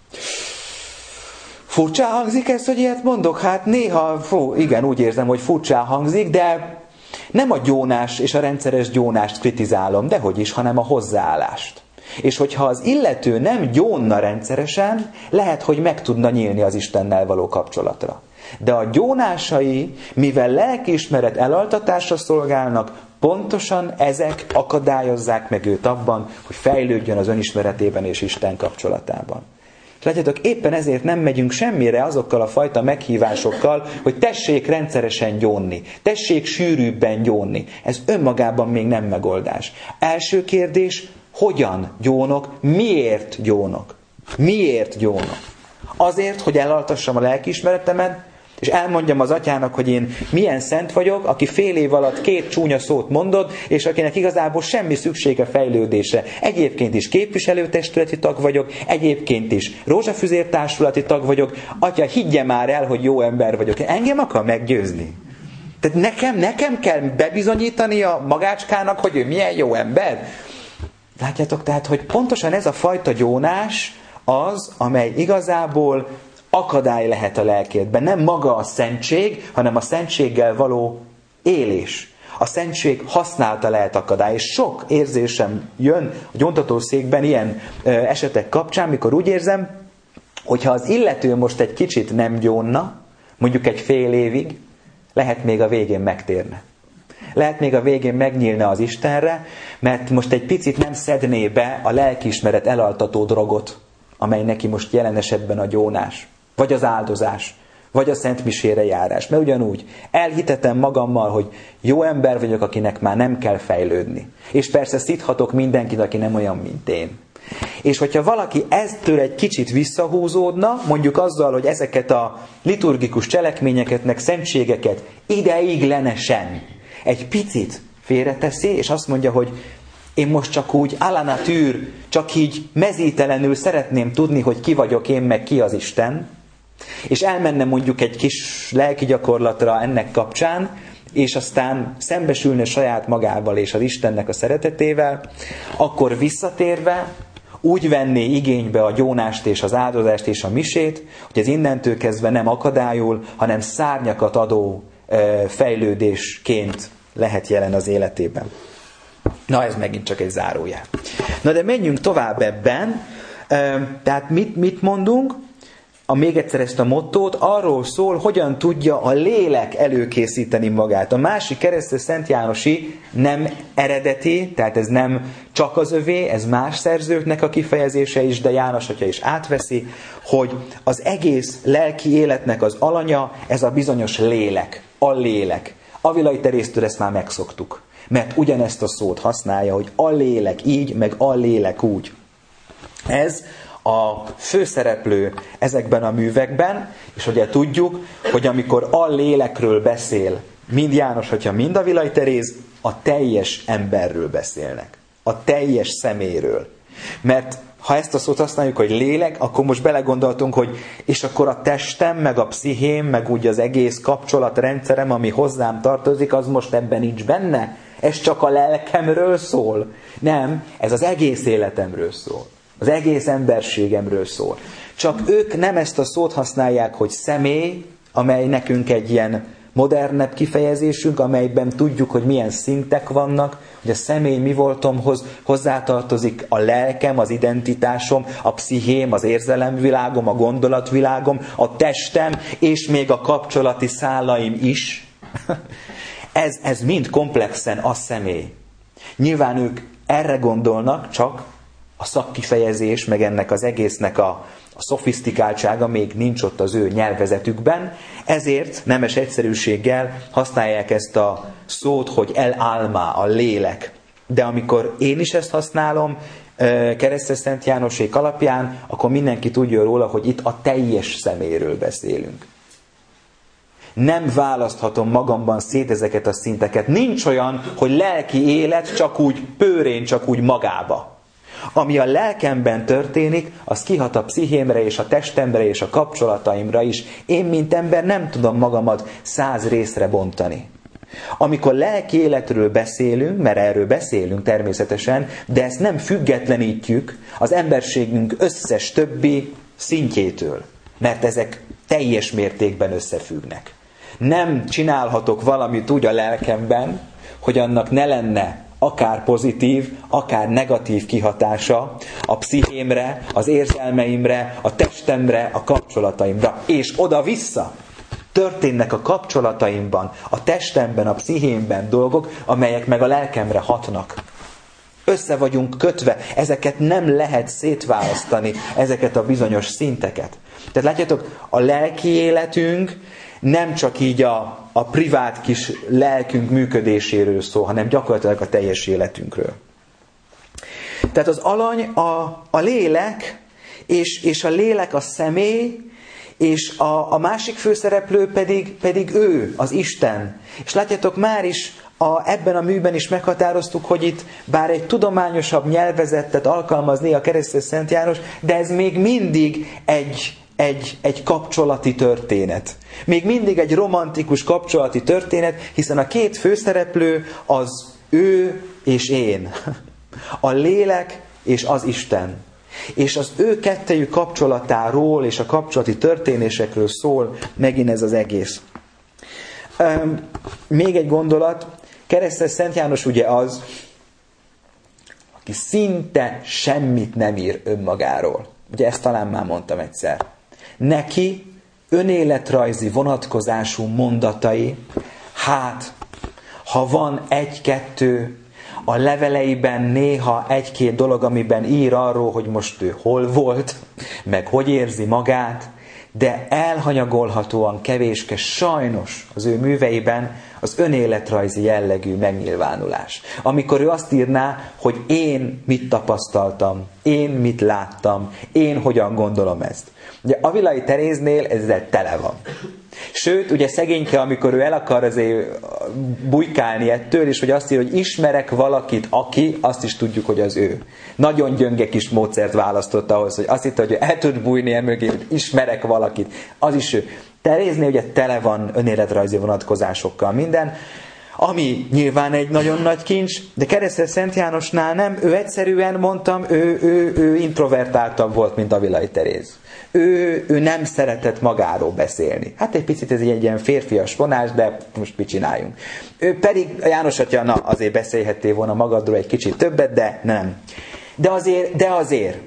A: Furcsán hangzik ez, hogy ilyet mondok? Hát néha, fú, igen, úgy érzem, hogy furcsán hangzik, de nem a gyónás és a rendszeres gyónást kritizálom, dehogy is, hanem a hozzáállást. És hogyha az illető nem gyónna rendszeresen, lehet, hogy meg tudna nyílni az Istennel való kapcsolatra. De a gyónásai, mivel lelkiismeret elaltatásra szolgálnak, pontosan ezek akadályozzák meg őt abban, hogy fejlődjön az önismeretében és Isten kapcsolatában. És látjátok, éppen ezért nem megyünk semmire azokkal a fajta meghívásokkal, hogy tessék rendszeresen gyónni, tessék sűrűbben gyónni. Ez önmagában még nem megoldás. Első kérdés, hogyan gyónok, miért gyónok? Miért gyónok? Azért, hogy elaltassam a lelkiismeretemet, és elmondjam az atyának, hogy én milyen szent vagyok, aki fél év alatt két csúnya szót mondod, és akinek igazából semmi szüksége fejlődésre. Egyébként is képviselőtestületi tag vagyok, egyébként is rózsafüzértársulati tag vagyok. Atya, higgye már el, hogy jó ember vagyok. Engem akar meggyőzni. Tehát nekem, nekem kell bebizonyítani a magácskának, hogy ő milyen jó ember. Látjátok, tehát, hogy pontosan ez a fajta gyónás az, amely igazából akadály lehet a lelkédben. Nem maga a szentség, hanem a szentséggel való élés. A szentség használata lehet akadály. És sok érzésem jön a gyóntatószékben ilyen ö, esetek kapcsán, mikor úgy érzem, hogyha az illető most egy kicsit nem gyónna, mondjuk egy fél évig, lehet még a végén megtérne. Lehet még a végén megnyílna az Istenre, mert most egy picit nem szedné be a lelkiismeret elaltató drogot, amely neki most jelen esetben a gyónás, vagy az áldozás, vagy a szentmisére járás. Mert ugyanúgy elhitetem magammal, hogy jó ember vagyok, akinek már nem kell fejlődni. És persze szidhatok mindenkit, aki nem olyan, mint én. És hogyha valaki eztől egy kicsit visszahúzódna, mondjuk azzal, hogy ezeket a liturgikus cselekményeket, meg szentségeket ideiglenesen egy picit félreteszi, és azt mondja, hogy én most csak úgy à la nature, csak így mezítelenül szeretném tudni, hogy ki vagyok én, meg ki az Isten, és elmenne mondjuk egy kis lelki gyakorlatra ennek kapcsán, és aztán szembesülne saját magával és az Istennek a szeretetével, akkor visszatérve úgy venné igénybe a gyónást és az áldozást és a misét, hogy ez innentől kezdve nem akadályul, hanem szárnyakat adó fejlődésként lehet jelen az életében. Na, ez megint csak egy zárójel. Na, de menjünk tovább ebben. Tehát mit, mit mondunk? A, még egyszer ezt a mottót, arról szól, hogyan tudja a lélek előkészíteni magát. A másik keresztes Szent Jánosi nem eredeti, tehát ez nem csak az övé, ez más szerzőknek a kifejezése is, de János atya is átveszi, hogy az egész lelki életnek az alanya, ez a bizonyos lélek, a lélek. Avilai Teréztől ezt már megszoktuk, mert ugyanezt a szót használja, hogy a lélek így, meg a lélek úgy. Ez a főszereplő ezekben a művekben, és ugye tudjuk, hogy amikor a lélekről beszél, mind János atya, mind Avilai Teréz, a teljes emberről beszélnek. A teljes szeméről. Mert ha ezt a szót használjuk, hogy lélek, akkor most belegondoltunk, hogy és akkor a testem, meg a pszichém, meg úgy az egész kapcsolatrendszerem, ami hozzám tartozik, az most ebben nincs benne? Ez csak a lelkemről szól? Nem, ez az egész életemről szól. Az egész emberségemről szól. Csak ők nem ezt a szót használják, hogy személy, amely nekünk egy ilyen modernebb kifejezésünk, amelyben tudjuk, hogy milyen szintek vannak, hogy a személy mi voltomhoz hozzátartozik a lelkem, az identitásom, a pszichém, az érzelemvilágom, a gondolatvilágom, a testem, és még a kapcsolati szálaim is. Ez, ez mind komplexen a személy. Nyilván ők erre gondolnak, csak a szakkifejezés, meg ennek az egésznek a, a szofisztikáltsága még nincs ott az ő nyelvezetükben, ezért nemes egyszerűséggel használják ezt a szót, hogy el alma, a lélek. De amikor én is ezt használom, keresztes Szent Jánosék alapján, akkor mindenki tudja róla, hogy itt a teljes szeméről beszélünk. Nem választhatom magamban szét ezeket a szinteket. Nincs olyan, hogy lelki élet csak úgy pőrén, csak úgy magába. Ami a lelkemben történik, az kihat a pszichémre és a testemre és a kapcsolataimra is. Én, mint ember nem tudom magamat száz részre bontani. Amikor lelki életről beszélünk, mert erről beszélünk természetesen, de ezt nem függetlenítjük az emberségünk összes többi szintjétől, mert ezek teljes mértékben összefüggnek. Nem csinálhatok valamit úgy a lelkemben, hogy annak ne lenne akár pozitív, akár negatív kihatása a pszichémre, az érzelmeimre, a testemre, a kapcsolataimra, és oda-vissza. Történnek a kapcsolataimban, a testemben, a pszichémben dolgok, amelyek meg a lelkemre hatnak. Össze vagyunk kötve, ezeket nem lehet szétválasztani, ezeket a bizonyos szinteket. Tehát látjátok, a lelki életünk nem csak így a, a privát kis lelkünk működéséről szól, hanem gyakorlatilag a teljes életünkről. Tehát az alany a, a lélek, és, és a lélek a személy, és a, a másik főszereplő pedig, pedig ő, az Isten. És látjátok, már is a, ebben a műben is meghatároztuk, hogy itt bár egy tudományosabb nyelvezetet alkalmaz néha keresztes Szent János, de ez még mindig egy, egy, egy kapcsolati történet. Még mindig egy romantikus kapcsolati történet, hiszen a két főszereplő az ő és én. A lélek és az Isten. És az ő kettejük kapcsolatáról és a kapcsolati történésekről szól megint ez az egész. Üm, még egy gondolat, keresztes Szent János ugye az, aki szinte semmit nem ír önmagáról. Ugye ezt talán már mondtam egyszer. Neki önéletrajzi vonatkozású mondatai, hát, ha van egy-kettő, a leveleiben néha egy-két dolog, amiben ír arról, hogy most ő hol volt, meg hogy érzi magát, de elhanyagolhatóan kevéske sajnos az ő műveiben az önéletrajzi jellegű megnyilvánulás. Amikor ő azt írná, hogy én mit tapasztaltam, én mit láttam, én hogyan gondolom ezt. Ugye Avilai Teréznél ezzel tele van. Sőt, ugye szegényke, amikor ő el akar azért bujkálni ettől, és hogy azt írja, hogy ismerek valakit, aki, azt is tudjuk, hogy az ő. Nagyon gyönge kis módszert választott ahhoz, hogy azt hitte, hogy el tud bújni emögé, hogy ismerek valakit. Az is ő. Teréznél ugye tele van önéletrajzi vonatkozásokkal minden, ami nyilván egy nagyon nagy kincs, de keresztes Szent Jánosnál nem, ő egyszerűen, mondtam, ő, ő, ő introvertáltabb volt, mint Avilai Teréz. Ő, ő nem szeretett magáról beszélni. Hát egy picit ez egy ilyen férfias vonás, de most mit csináljunk. Ő pedig, János atya, na azért beszélhettél volna magadról egy kicsit többet, de nem. De azért, de azért.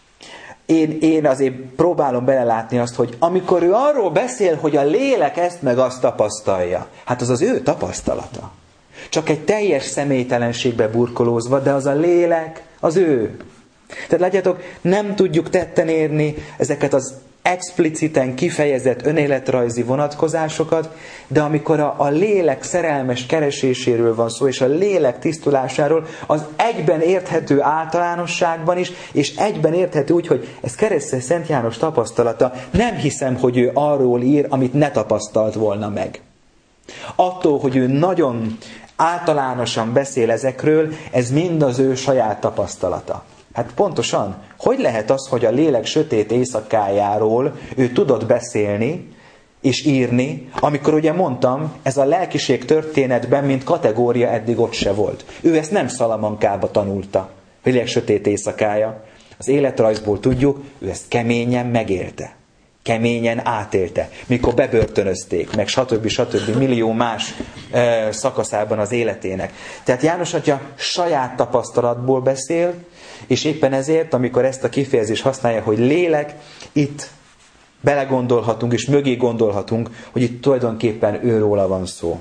A: Én, én azért próbálom belelátni azt, hogy amikor ő arról beszél, hogy a lélek ezt meg azt tapasztalja, hát az az ő tapasztalata. Csak egy teljes személytelenségbe burkolózva, de az a lélek, az ő. Tehát látjátok, nem tudjuk tetten érni ezeket az expliciten kifejezett önéletrajzi vonatkozásokat, de amikor a, a lélek szerelmes kereséséről van szó, és a lélek tisztulásáról, az egyben érthető általánosságban is, és egyben érthető úgy, hogy ez keresztes Szent János tapasztalata. Nem hiszem, hogy ő arról ír, amit ne tapasztalt volna meg. Attól, hogy ő nagyon általánosan beszél ezekről, ez mind az ő saját tapasztalata. Hát pontosan, hogy lehet az, hogy a lélek sötét éjszakájáról ő tudott beszélni és írni, amikor ugye mondtam, ez a lelkiség történetben, mint kategória eddig ott se volt. Ő ezt nem Szalamankába tanulta, a lélek sötét éjszakája. Az életrajzból tudjuk, ő ezt keményen megélte. Keményen átélte, mikor bebörtönözték, meg stb. stb. Millió más e, szakaszában az életének. Tehát János atya saját tapasztalatból beszél, és éppen ezért, amikor ezt a kifejezést használja, hogy lélek, itt belegondolhatunk, és mögé gondolhatunk, hogy itt tulajdonképpen őróla van szó.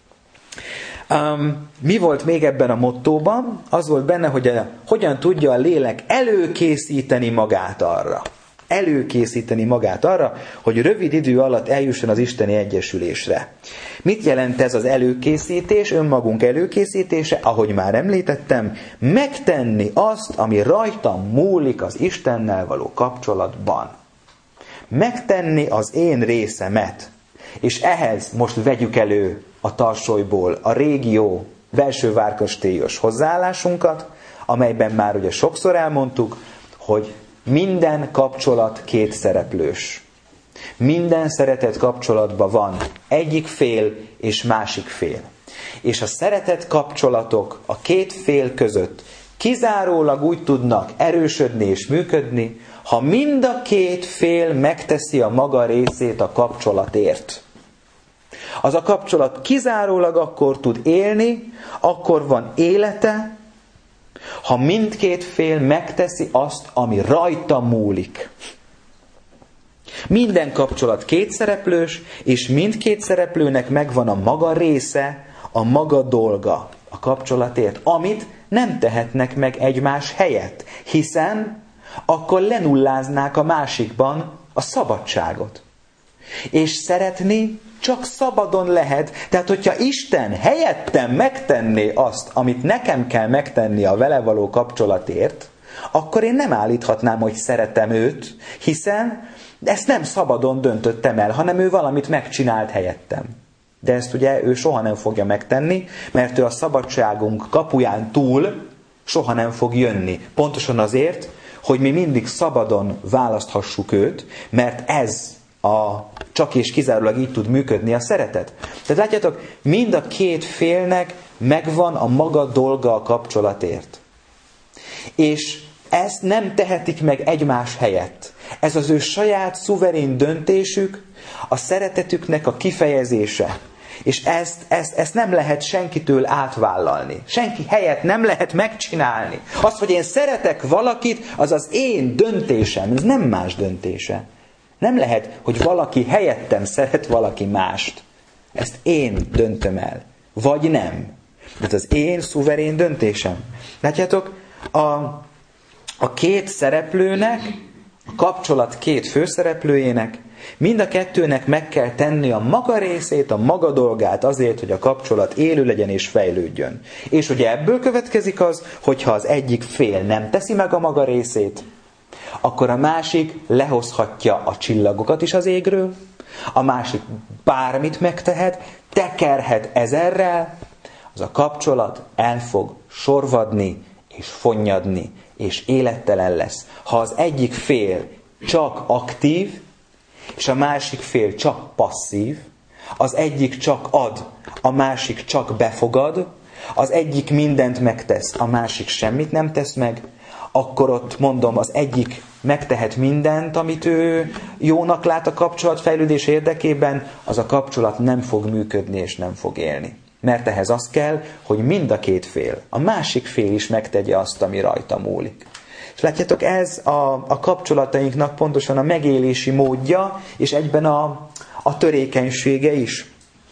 A: Um, mi volt még ebben a mottóban? Az volt benne, hogy a, hogyan tudja a lélek előkészíteni magát arra. Előkészíteni magát arra, hogy rövid idő alatt eljusson az isteni egyesülésre. Mit jelent ez az előkészítés, önmagunk előkészítése? Ahogy már említettem, megtenni azt, ami rajtam múlik az Istennel való kapcsolatban. Megtenni az én részemet. És ehhez most vegyük elő a tarsolyból a régió belső várkastélyos hozzáállásunkat, amelyben már ugye sokszor elmondtuk, hogy minden kapcsolat kétszereplős. Minden szeretet kapcsolatban van egyik fél és másik fél. És a szeretet kapcsolatok a két fél között kizárólag úgy tudnak erősödni és működni, ha mind a két fél megteszi a maga részét a kapcsolatért. Az a kapcsolat kizárólag akkor tud élni, akkor van élete, ha mindkét fél megteszi azt, ami rajta múlik. Minden kapcsolat kétszereplős, és mindkét szereplőnek megvan a maga része, a maga dolga a kapcsolatért, amit nem tehetnek meg egymás helyett, hiszen akkor lenulláznák a másikban a szabadságot. És szeretni csak szabadon lehet. Tehát, hogyha Isten helyettem megtenné azt, amit nekem kell megtenni a vele való kapcsolatért, akkor én nem állíthatnám, hogy szeretem őt, hiszen ezt nem szabadon döntöttem el, hanem ő valamit megcsinált helyettem. De ezt ugye ő soha nem fogja megtenni, mert ő a szabadságunk kapuján túl soha nem fog jönni. Pontosan azért, hogy mi mindig szabadon választhassuk őt, mert ez a csak és kizárólag így tud működni a szeretet. Tehát látjátok, mind a két félnek megvan a maga dolga a kapcsolatért. És ezt nem tehetik meg egymás helyett. Ez az ő saját szuverén döntésük, a szeretetüknek a kifejezése. És ezt, ezt, ezt nem lehet senkitől átvállalni. Senki helyett nem lehet megcsinálni. Az, hogy én szeretek valakit, az az én döntésem. Ez nem más döntése. Nem lehet, hogy valaki helyettem szeret valaki mást. Ezt én döntöm el. Vagy nem. Ez az én szuverén döntésem. Látjátok, a, a két szereplőnek, a kapcsolat két főszereplőjének, mind a kettőnek meg kell tenni a maga részét, a maga dolgát azért, hogy a kapcsolat élő legyen és fejlődjön. És ugye ebből következik az, hogyha az egyik fél nem teszi meg a maga részét, akkor a másik lehozhatja a csillagokat is az égről, a másik bármit megtehet, tekerhet ezerrel, az a kapcsolat el fog sorvadni és fonnyadni, és élettelen lesz. Ha az egyik fél csak aktív, és a másik fél csak passzív, az egyik csak ad, a másik csak befogad, az egyik mindent megtesz, a másik semmit nem tesz meg, akkor ott mondom, az egyik megtehet mindent, amit ő jónak lát a kapcsolat fejlődés érdekében, az a kapcsolat nem fog működni és nem fog élni. Mert ehhez az kell, hogy mind a két fél, a másik fél is megtegye azt, ami rajta múlik. És látjátok, ez a, a kapcsolatainknak pontosan a megélési módja, és egyben a, a törékenysége is.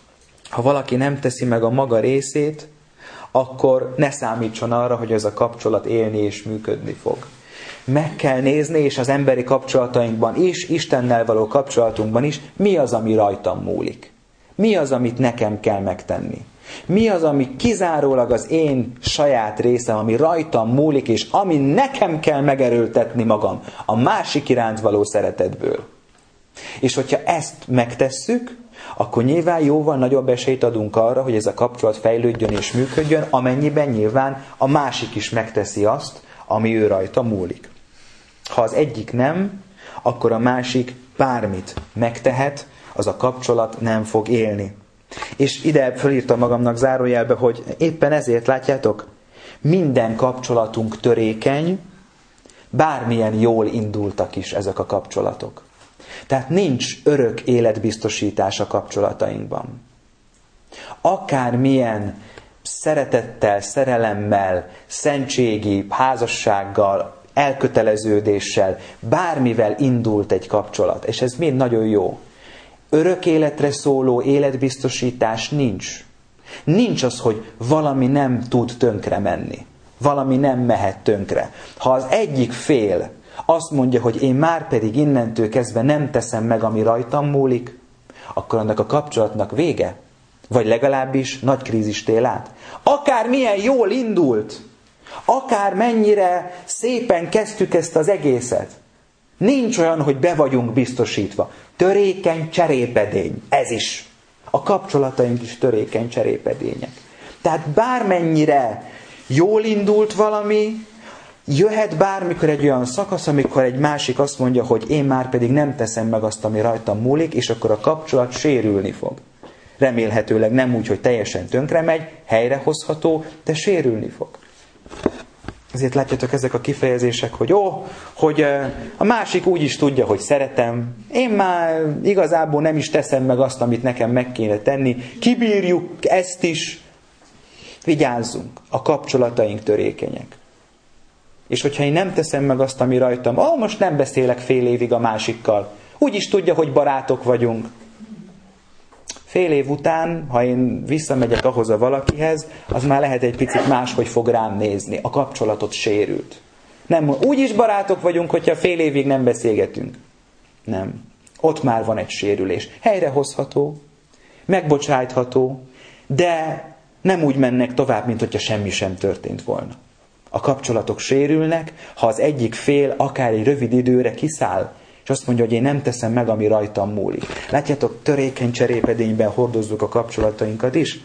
A: Ha valaki nem teszi meg a maga részét, akkor ne számítson arra, hogy ez a kapcsolat élni és működni fog. Meg kell nézni, és az emberi kapcsolatainkban is, Istennel való kapcsolatunkban is, mi az, ami rajtam múlik. Mi az, amit nekem kell megtenni. Mi az, ami kizárólag az én saját részem, ami rajtam múlik, és ami nekem kell megerőltetni magam a másik iránt való szeretetből. És hogyha ezt megtesszük, akkor nyilván jóval nagyobb esélyt adunk arra, hogy ez a kapcsolat fejlődjön és működjön, amennyiben nyilván a másik is megteszi azt, ami ő rajta múlik. Ha az egyik nem, akkor a másik bármit megtehet, az a kapcsolat nem fog élni. És ide felírtam magamnak zárójelbe, hogy éppen ezért látjátok, minden kapcsolatunk törékeny, bármilyen jól indultak is ezek a kapcsolatok. Tehát nincs örök életbiztosítás a kapcsolatainkban. Akármilyen szeretettel, szerelemmel, szentségi házassággal, elköteleződéssel, bármivel indult egy kapcsolat, és ez mind nagyon jó. Örök életre szóló életbiztosítás nincs. Nincs az, hogy valami nem tud tönkre menni. Valami nem mehet tönkre. Ha az egyik fél azt mondja, hogy én már pedig innentől kezdve nem teszem meg, ami rajtam múlik, akkor annak a kapcsolatnak vége. Vagy legalábbis nagy krízist él át. Akár milyen jól indult, akár mennyire szépen kezdtük ezt az egészet, Nincs olyan, hogy be vagyunk biztosítva. Törékeny cserépedény. Ez is. A kapcsolataink is törékeny cserépedények. Tehát bármennyire jól indult valami, jöhet bármikor egy olyan szakasz, amikor egy másik azt mondja, hogy én már pedig nem teszem meg azt, ami rajtam múlik, és akkor a kapcsolat sérülni fog. Remélhetőleg nem úgy, hogy teljesen tönkre megy, helyrehozható, de sérülni fog. Ezért látjátok ezek a kifejezések, hogy ó, hogy a másik úgy is tudja, hogy szeretem, én már igazából nem is teszem meg azt, amit nekem meg kéne tenni, kibírjuk ezt is, vigyázzunk, a kapcsolataink törékenyek. És hogyha én nem teszem meg azt, ami rajtam, ó, most nem beszélek fél évig a másikkal, úgy is tudja, hogy barátok vagyunk. Fél év után, ha én visszamegyek ahhoz a valakihez, az már lehet egy picit máshogy fog rám nézni. A kapcsolatot sérült. Nem, úgy is barátok vagyunk, hogyha fél évig nem beszélgetünk. Nem. Ott már van egy sérülés. Helyrehozható, megbocsájtható, de nem úgy mennek tovább, mint hogyha semmi sem történt volna. A kapcsolatok sérülnek, ha az egyik fél akár egy rövid időre kiszáll, és azt mondja, hogy én nem teszem meg, ami rajtam múlik. Látjátok, törékeny cserépedényben hordozzuk a kapcsolatainkat is.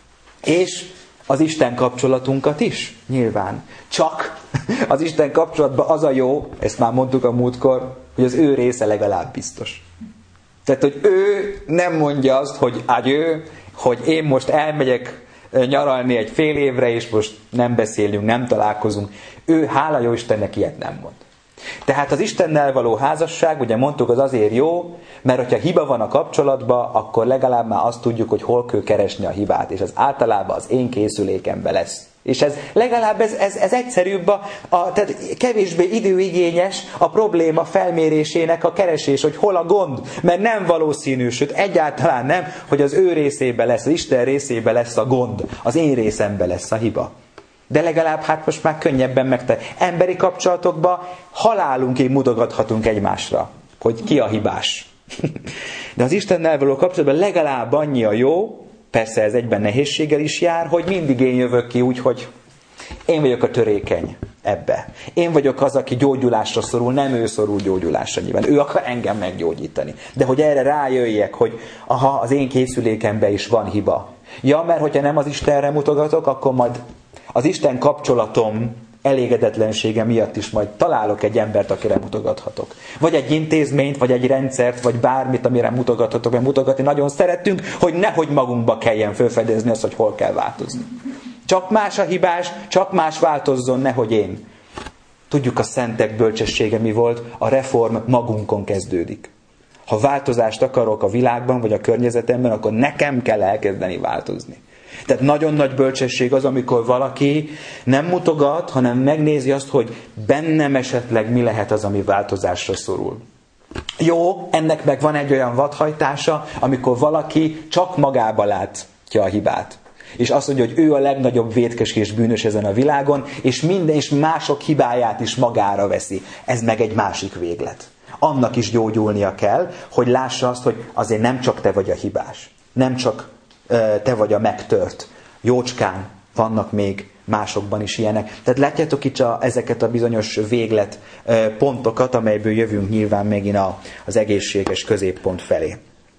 A: És az Isten kapcsolatunkat is, nyilván. Csak az Isten kapcsolatban az a jó, ezt már mondtuk a múltkor, hogy az ő része legalább biztos. Tehát, hogy ő nem mondja azt, hogy adjö, hogy én most elmegyek nyaralni egy fél évre, és most nem beszélünk, nem találkozunk. Ő, hála jó Istennek, ilyet nem mond. Tehát az Istennel való házasság, ugye mondtuk, az azért jó, mert hogyha hiba van a kapcsolatban, akkor legalább már azt tudjuk, hogy hol kell keresni a hibát, és az általában az én készülékemben lesz. És ez legalább ez, ez, ez egyszerűbb, a, a, tehát kevésbé időigényes a probléma felmérésének a keresés, hogy hol a gond, mert nem valószínű, sőt egyáltalán nem, hogy az ő részében lesz, az Isten részében lesz a gond, az én részemben lesz a hiba. De legalább hát most már könnyebben megtenni. Emberi kapcsolatokban halálunkig mutogathatunk egymásra, hogy ki a hibás. De az Istennel való kapcsolatban legalább annyi a jó, persze ez egyben nehézséggel is jár, hogy mindig én jövök ki úgy, hogy én vagyok a törékeny ebbe. Én vagyok az, aki gyógyulásra szorul, nem ő szorul gyógyulásra nyilván. Ő akar engem meggyógyítani. De hogy erre rájöjjek, hogy aha, az én készülékemben is van hiba. Ja, mert hogyha nem az Istenre mutogatok, akkor majd az Isten kapcsolatom elégedetlensége miatt is majd találok egy embert, akire mutogathatok. Vagy egy intézményt, vagy egy rendszert, vagy bármit, amire mutogathatok, mert mutogatni nagyon szeretünk, hogy nehogy magunkba kelljen felfedezni azt, hogy hol kell változni. Csak más a hibás, csak más változzon, nehogy én. Tudjuk, a szentek bölcsessége mi volt? A reform magunkon kezdődik. Ha változást akarok a világban, vagy a környezetemben, akkor nekem kell elkezdeni változni. Tehát nagyon nagy bölcsesség az, amikor valaki nem mutogat, hanem megnézi azt, hogy bennem esetleg mi lehet az, ami változásra szorul. Jó, ennek meg van egy olyan vadhajtása, amikor valaki csak magába látja a hibát. És azt mondja, hogy ő a legnagyobb vétkes és bűnös ezen a világon, és minden és mások hibáját is magára veszi. Ez meg egy másik véglet. Annak is gyógyulnia kell, hogy lássa azt, hogy azért nem csak te vagy a hibás. Nem csak te vagy a megtört. Jócskán vannak még másokban is ilyenek. Tehát látjátok itt a, ezeket a bizonyos véglet pontokat, amelyből jövünk nyilván megint a, az egészséges középpont felé.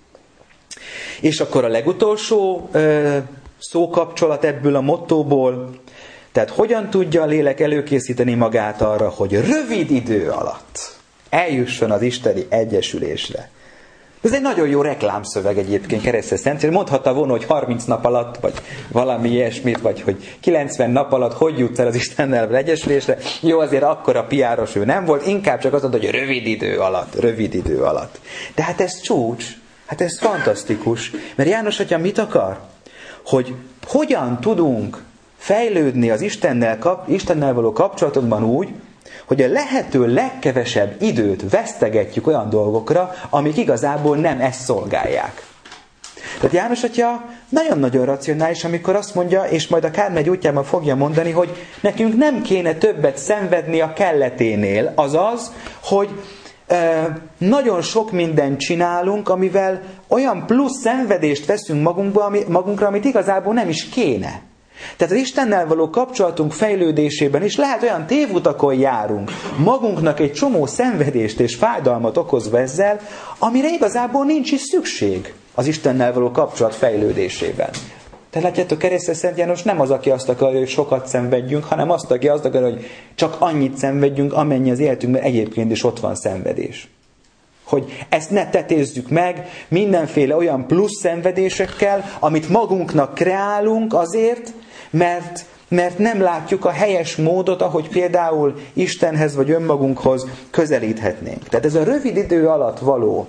A: És akkor a legutolsó szókapcsolat ebből a mottóból, tehát hogyan tudja a lélek előkészíteni magát arra, hogy rövid idő alatt eljusson az isteni egyesülésre. Ez egy nagyon jó reklámszöveg egyébként Keresztes Szentendre. Mondhatta volna, hogy harminc nap alatt, vagy valami ilyesmit, vagy hogy kilencven nap alatt hogy jutsz el az Istennel egyesülésre. Jó, azért akkora piáros ő nem volt, inkább csak azt mondta, hogy rövid idő alatt, rövid idő alatt. De hát ez csúcs, hát ez fantasztikus. Mert János Atya mit akar? Hogy hogyan tudunk fejlődni az Istennel, kap, Istennel való kapcsolatunkban úgy, hogy a lehető legkevesebb időt vesztegetjük olyan dolgokra, amik igazából nem ezt szolgálják. Tehát János Atya nagyon-nagyon racionális, amikor azt mondja, és majd a Kármegy útjában fogja mondani, hogy nekünk nem kéne többet szenvedni a kelleténél, azaz, hogy e, nagyon sok mindent csinálunk, amivel olyan plusz szenvedést veszünk magunkba, ami, magunkra, amit igazából nem is kéne. Tehát az Istennel való kapcsolatunk fejlődésében is lehet olyan tévutakon járunk, magunknak egy csomó szenvedést és fájdalmat okozva ezzel, amire igazából nincs is szükség az Istennel való kapcsolat fejlődésében. Tehát látjátok, keresztes Szent János nem az, aki azt akarja, hogy sokat szenvedjünk, hanem azt, aki azt akarja, hogy csak annyit szenvedjünk, amennyi az életünkben egyébként is ott van szenvedés. Hogy ezt ne tetézzük meg mindenféle olyan plusz szenvedésekkel, amit magunknak kreálunk azért, mert, mert nem látjuk a helyes módot, ahogy például Istenhez vagy önmagunkhoz közelíthetnénk. Tehát ez a rövid idő alatt való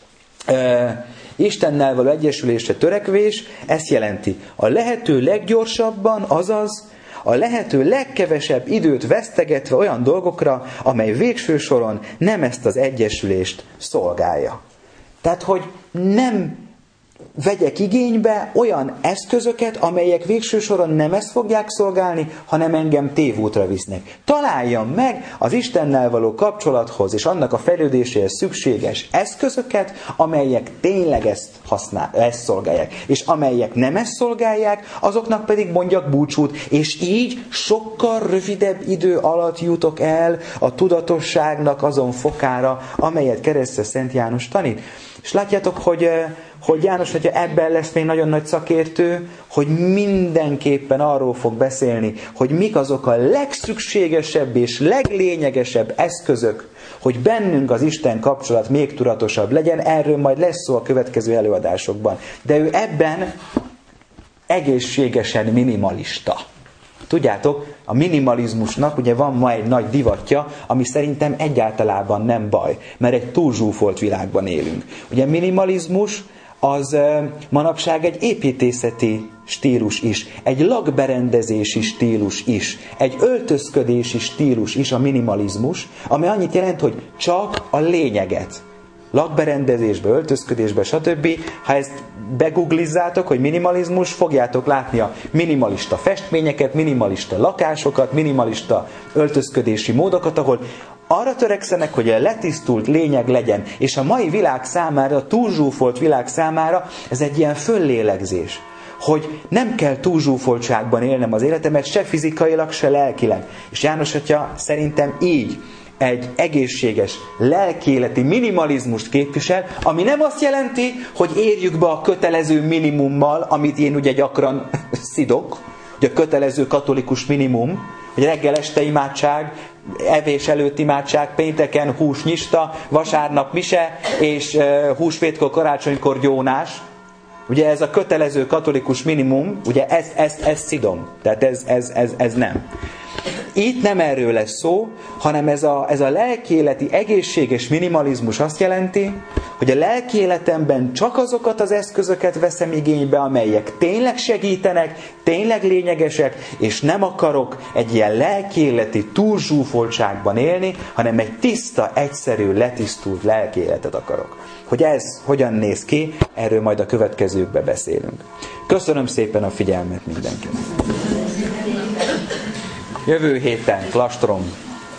A: e, Istennel való egyesülésre törekvés, ezt jelenti. A lehető leggyorsabban, azaz a lehető legkevesebb időt vesztegetve olyan dolgokra, amely végső soron nem ezt az egyesülést szolgálja. Tehát, hogy nem vegyek igénybe olyan eszközöket, amelyek végső soron nem ezt fogják szolgálni, hanem engem tévútra visznek. Találjam meg az Istennel való kapcsolathoz és annak a fejlődéséhez szükséges eszközöket, amelyek tényleg ezt, használ, ezt szolgálják. És amelyek nem ezt szolgálják, azoknak pedig mondjak búcsút. És így sokkal rövidebb idő alatt jutok el a tudatosságnak azon fokára, amelyet keresztes Szent János tanít. És látjátok, hogy, hogy János, hogyha ebben lesz még nagyon nagy szakértő, hogy mindenképpen arról fog beszélni, hogy mik azok a legszükségesebb és leglényegesebb eszközök, hogy bennünk az Isten kapcsolat még tudatosabb legyen. Erről majd lesz szó a következő előadásokban. De ő ebben egészségesen minimalista. Tudjátok, a minimalizmusnak ugye van ma egy nagy divatja, ami szerintem egyáltalában nem baj, mert egy túlzsúfolt világban élünk. Ugye minimalizmus az manapság egy építészeti stílus is, egy lakberendezési stílus is, egy öltözködési stílus is a minimalizmus, ami annyit jelent, hogy csak a lényeget. Lakberendezésbe, öltözködésbe, stb. Ha ezt begooglizzátok, hogy minimalizmus, fogjátok látni a minimalista festményeket, minimalista lakásokat, minimalista öltözködési módokat, ahol arra törekszenek, hogy a letisztult lényeg legyen. És a mai világ számára, a túlzsúfolt világ számára ez egy ilyen föllélegzés. Hogy nem kell túlzsúfoltságban élnem az életemet, se fizikailag, se lelkileg. És János atya szerintem így egy egészséges, lelkiéleti minimalizmust képvisel, ami nem azt jelenti, hogy érjük be a kötelező minimummal, amit én ugye gyakran szidok, hogy a kötelező katolikus minimum, hogy reggel este imádság, evés előtt imádság, pénteken húsnyista, vasárnap mise, és uh, húsvétkor, karácsonykor gyónás. Ugye ez a kötelező katolikus minimum, ugye ezt, ezt, ezt szidom. Tehát ez, ez, ez, ez nem. Itt nem erről lesz szó, hanem ez a, ez a lelkiéleti egészséges minimalizmus azt jelenti, hogy a lelkiéletemben csak azokat az eszközöket veszem igénybe, amelyek tényleg segítenek, tényleg lényegesek, és nem akarok egy ilyen lelkiéleti túlzsúfoltságban élni, hanem egy tiszta, egyszerű, letisztult lelkiéletet akarok. Hogy ez hogyan néz ki, erről majd a következőkben beszélünk. Köszönöm szépen a figyelmet mindenkinek! Jövő héten, klastrom.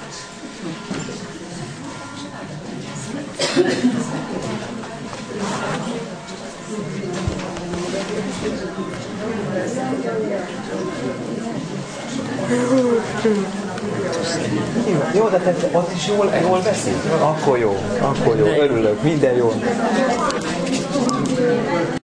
A: Jó, de te ott is jól, jól veszik? Akkor jó, akkor jó, örülök, minden jó.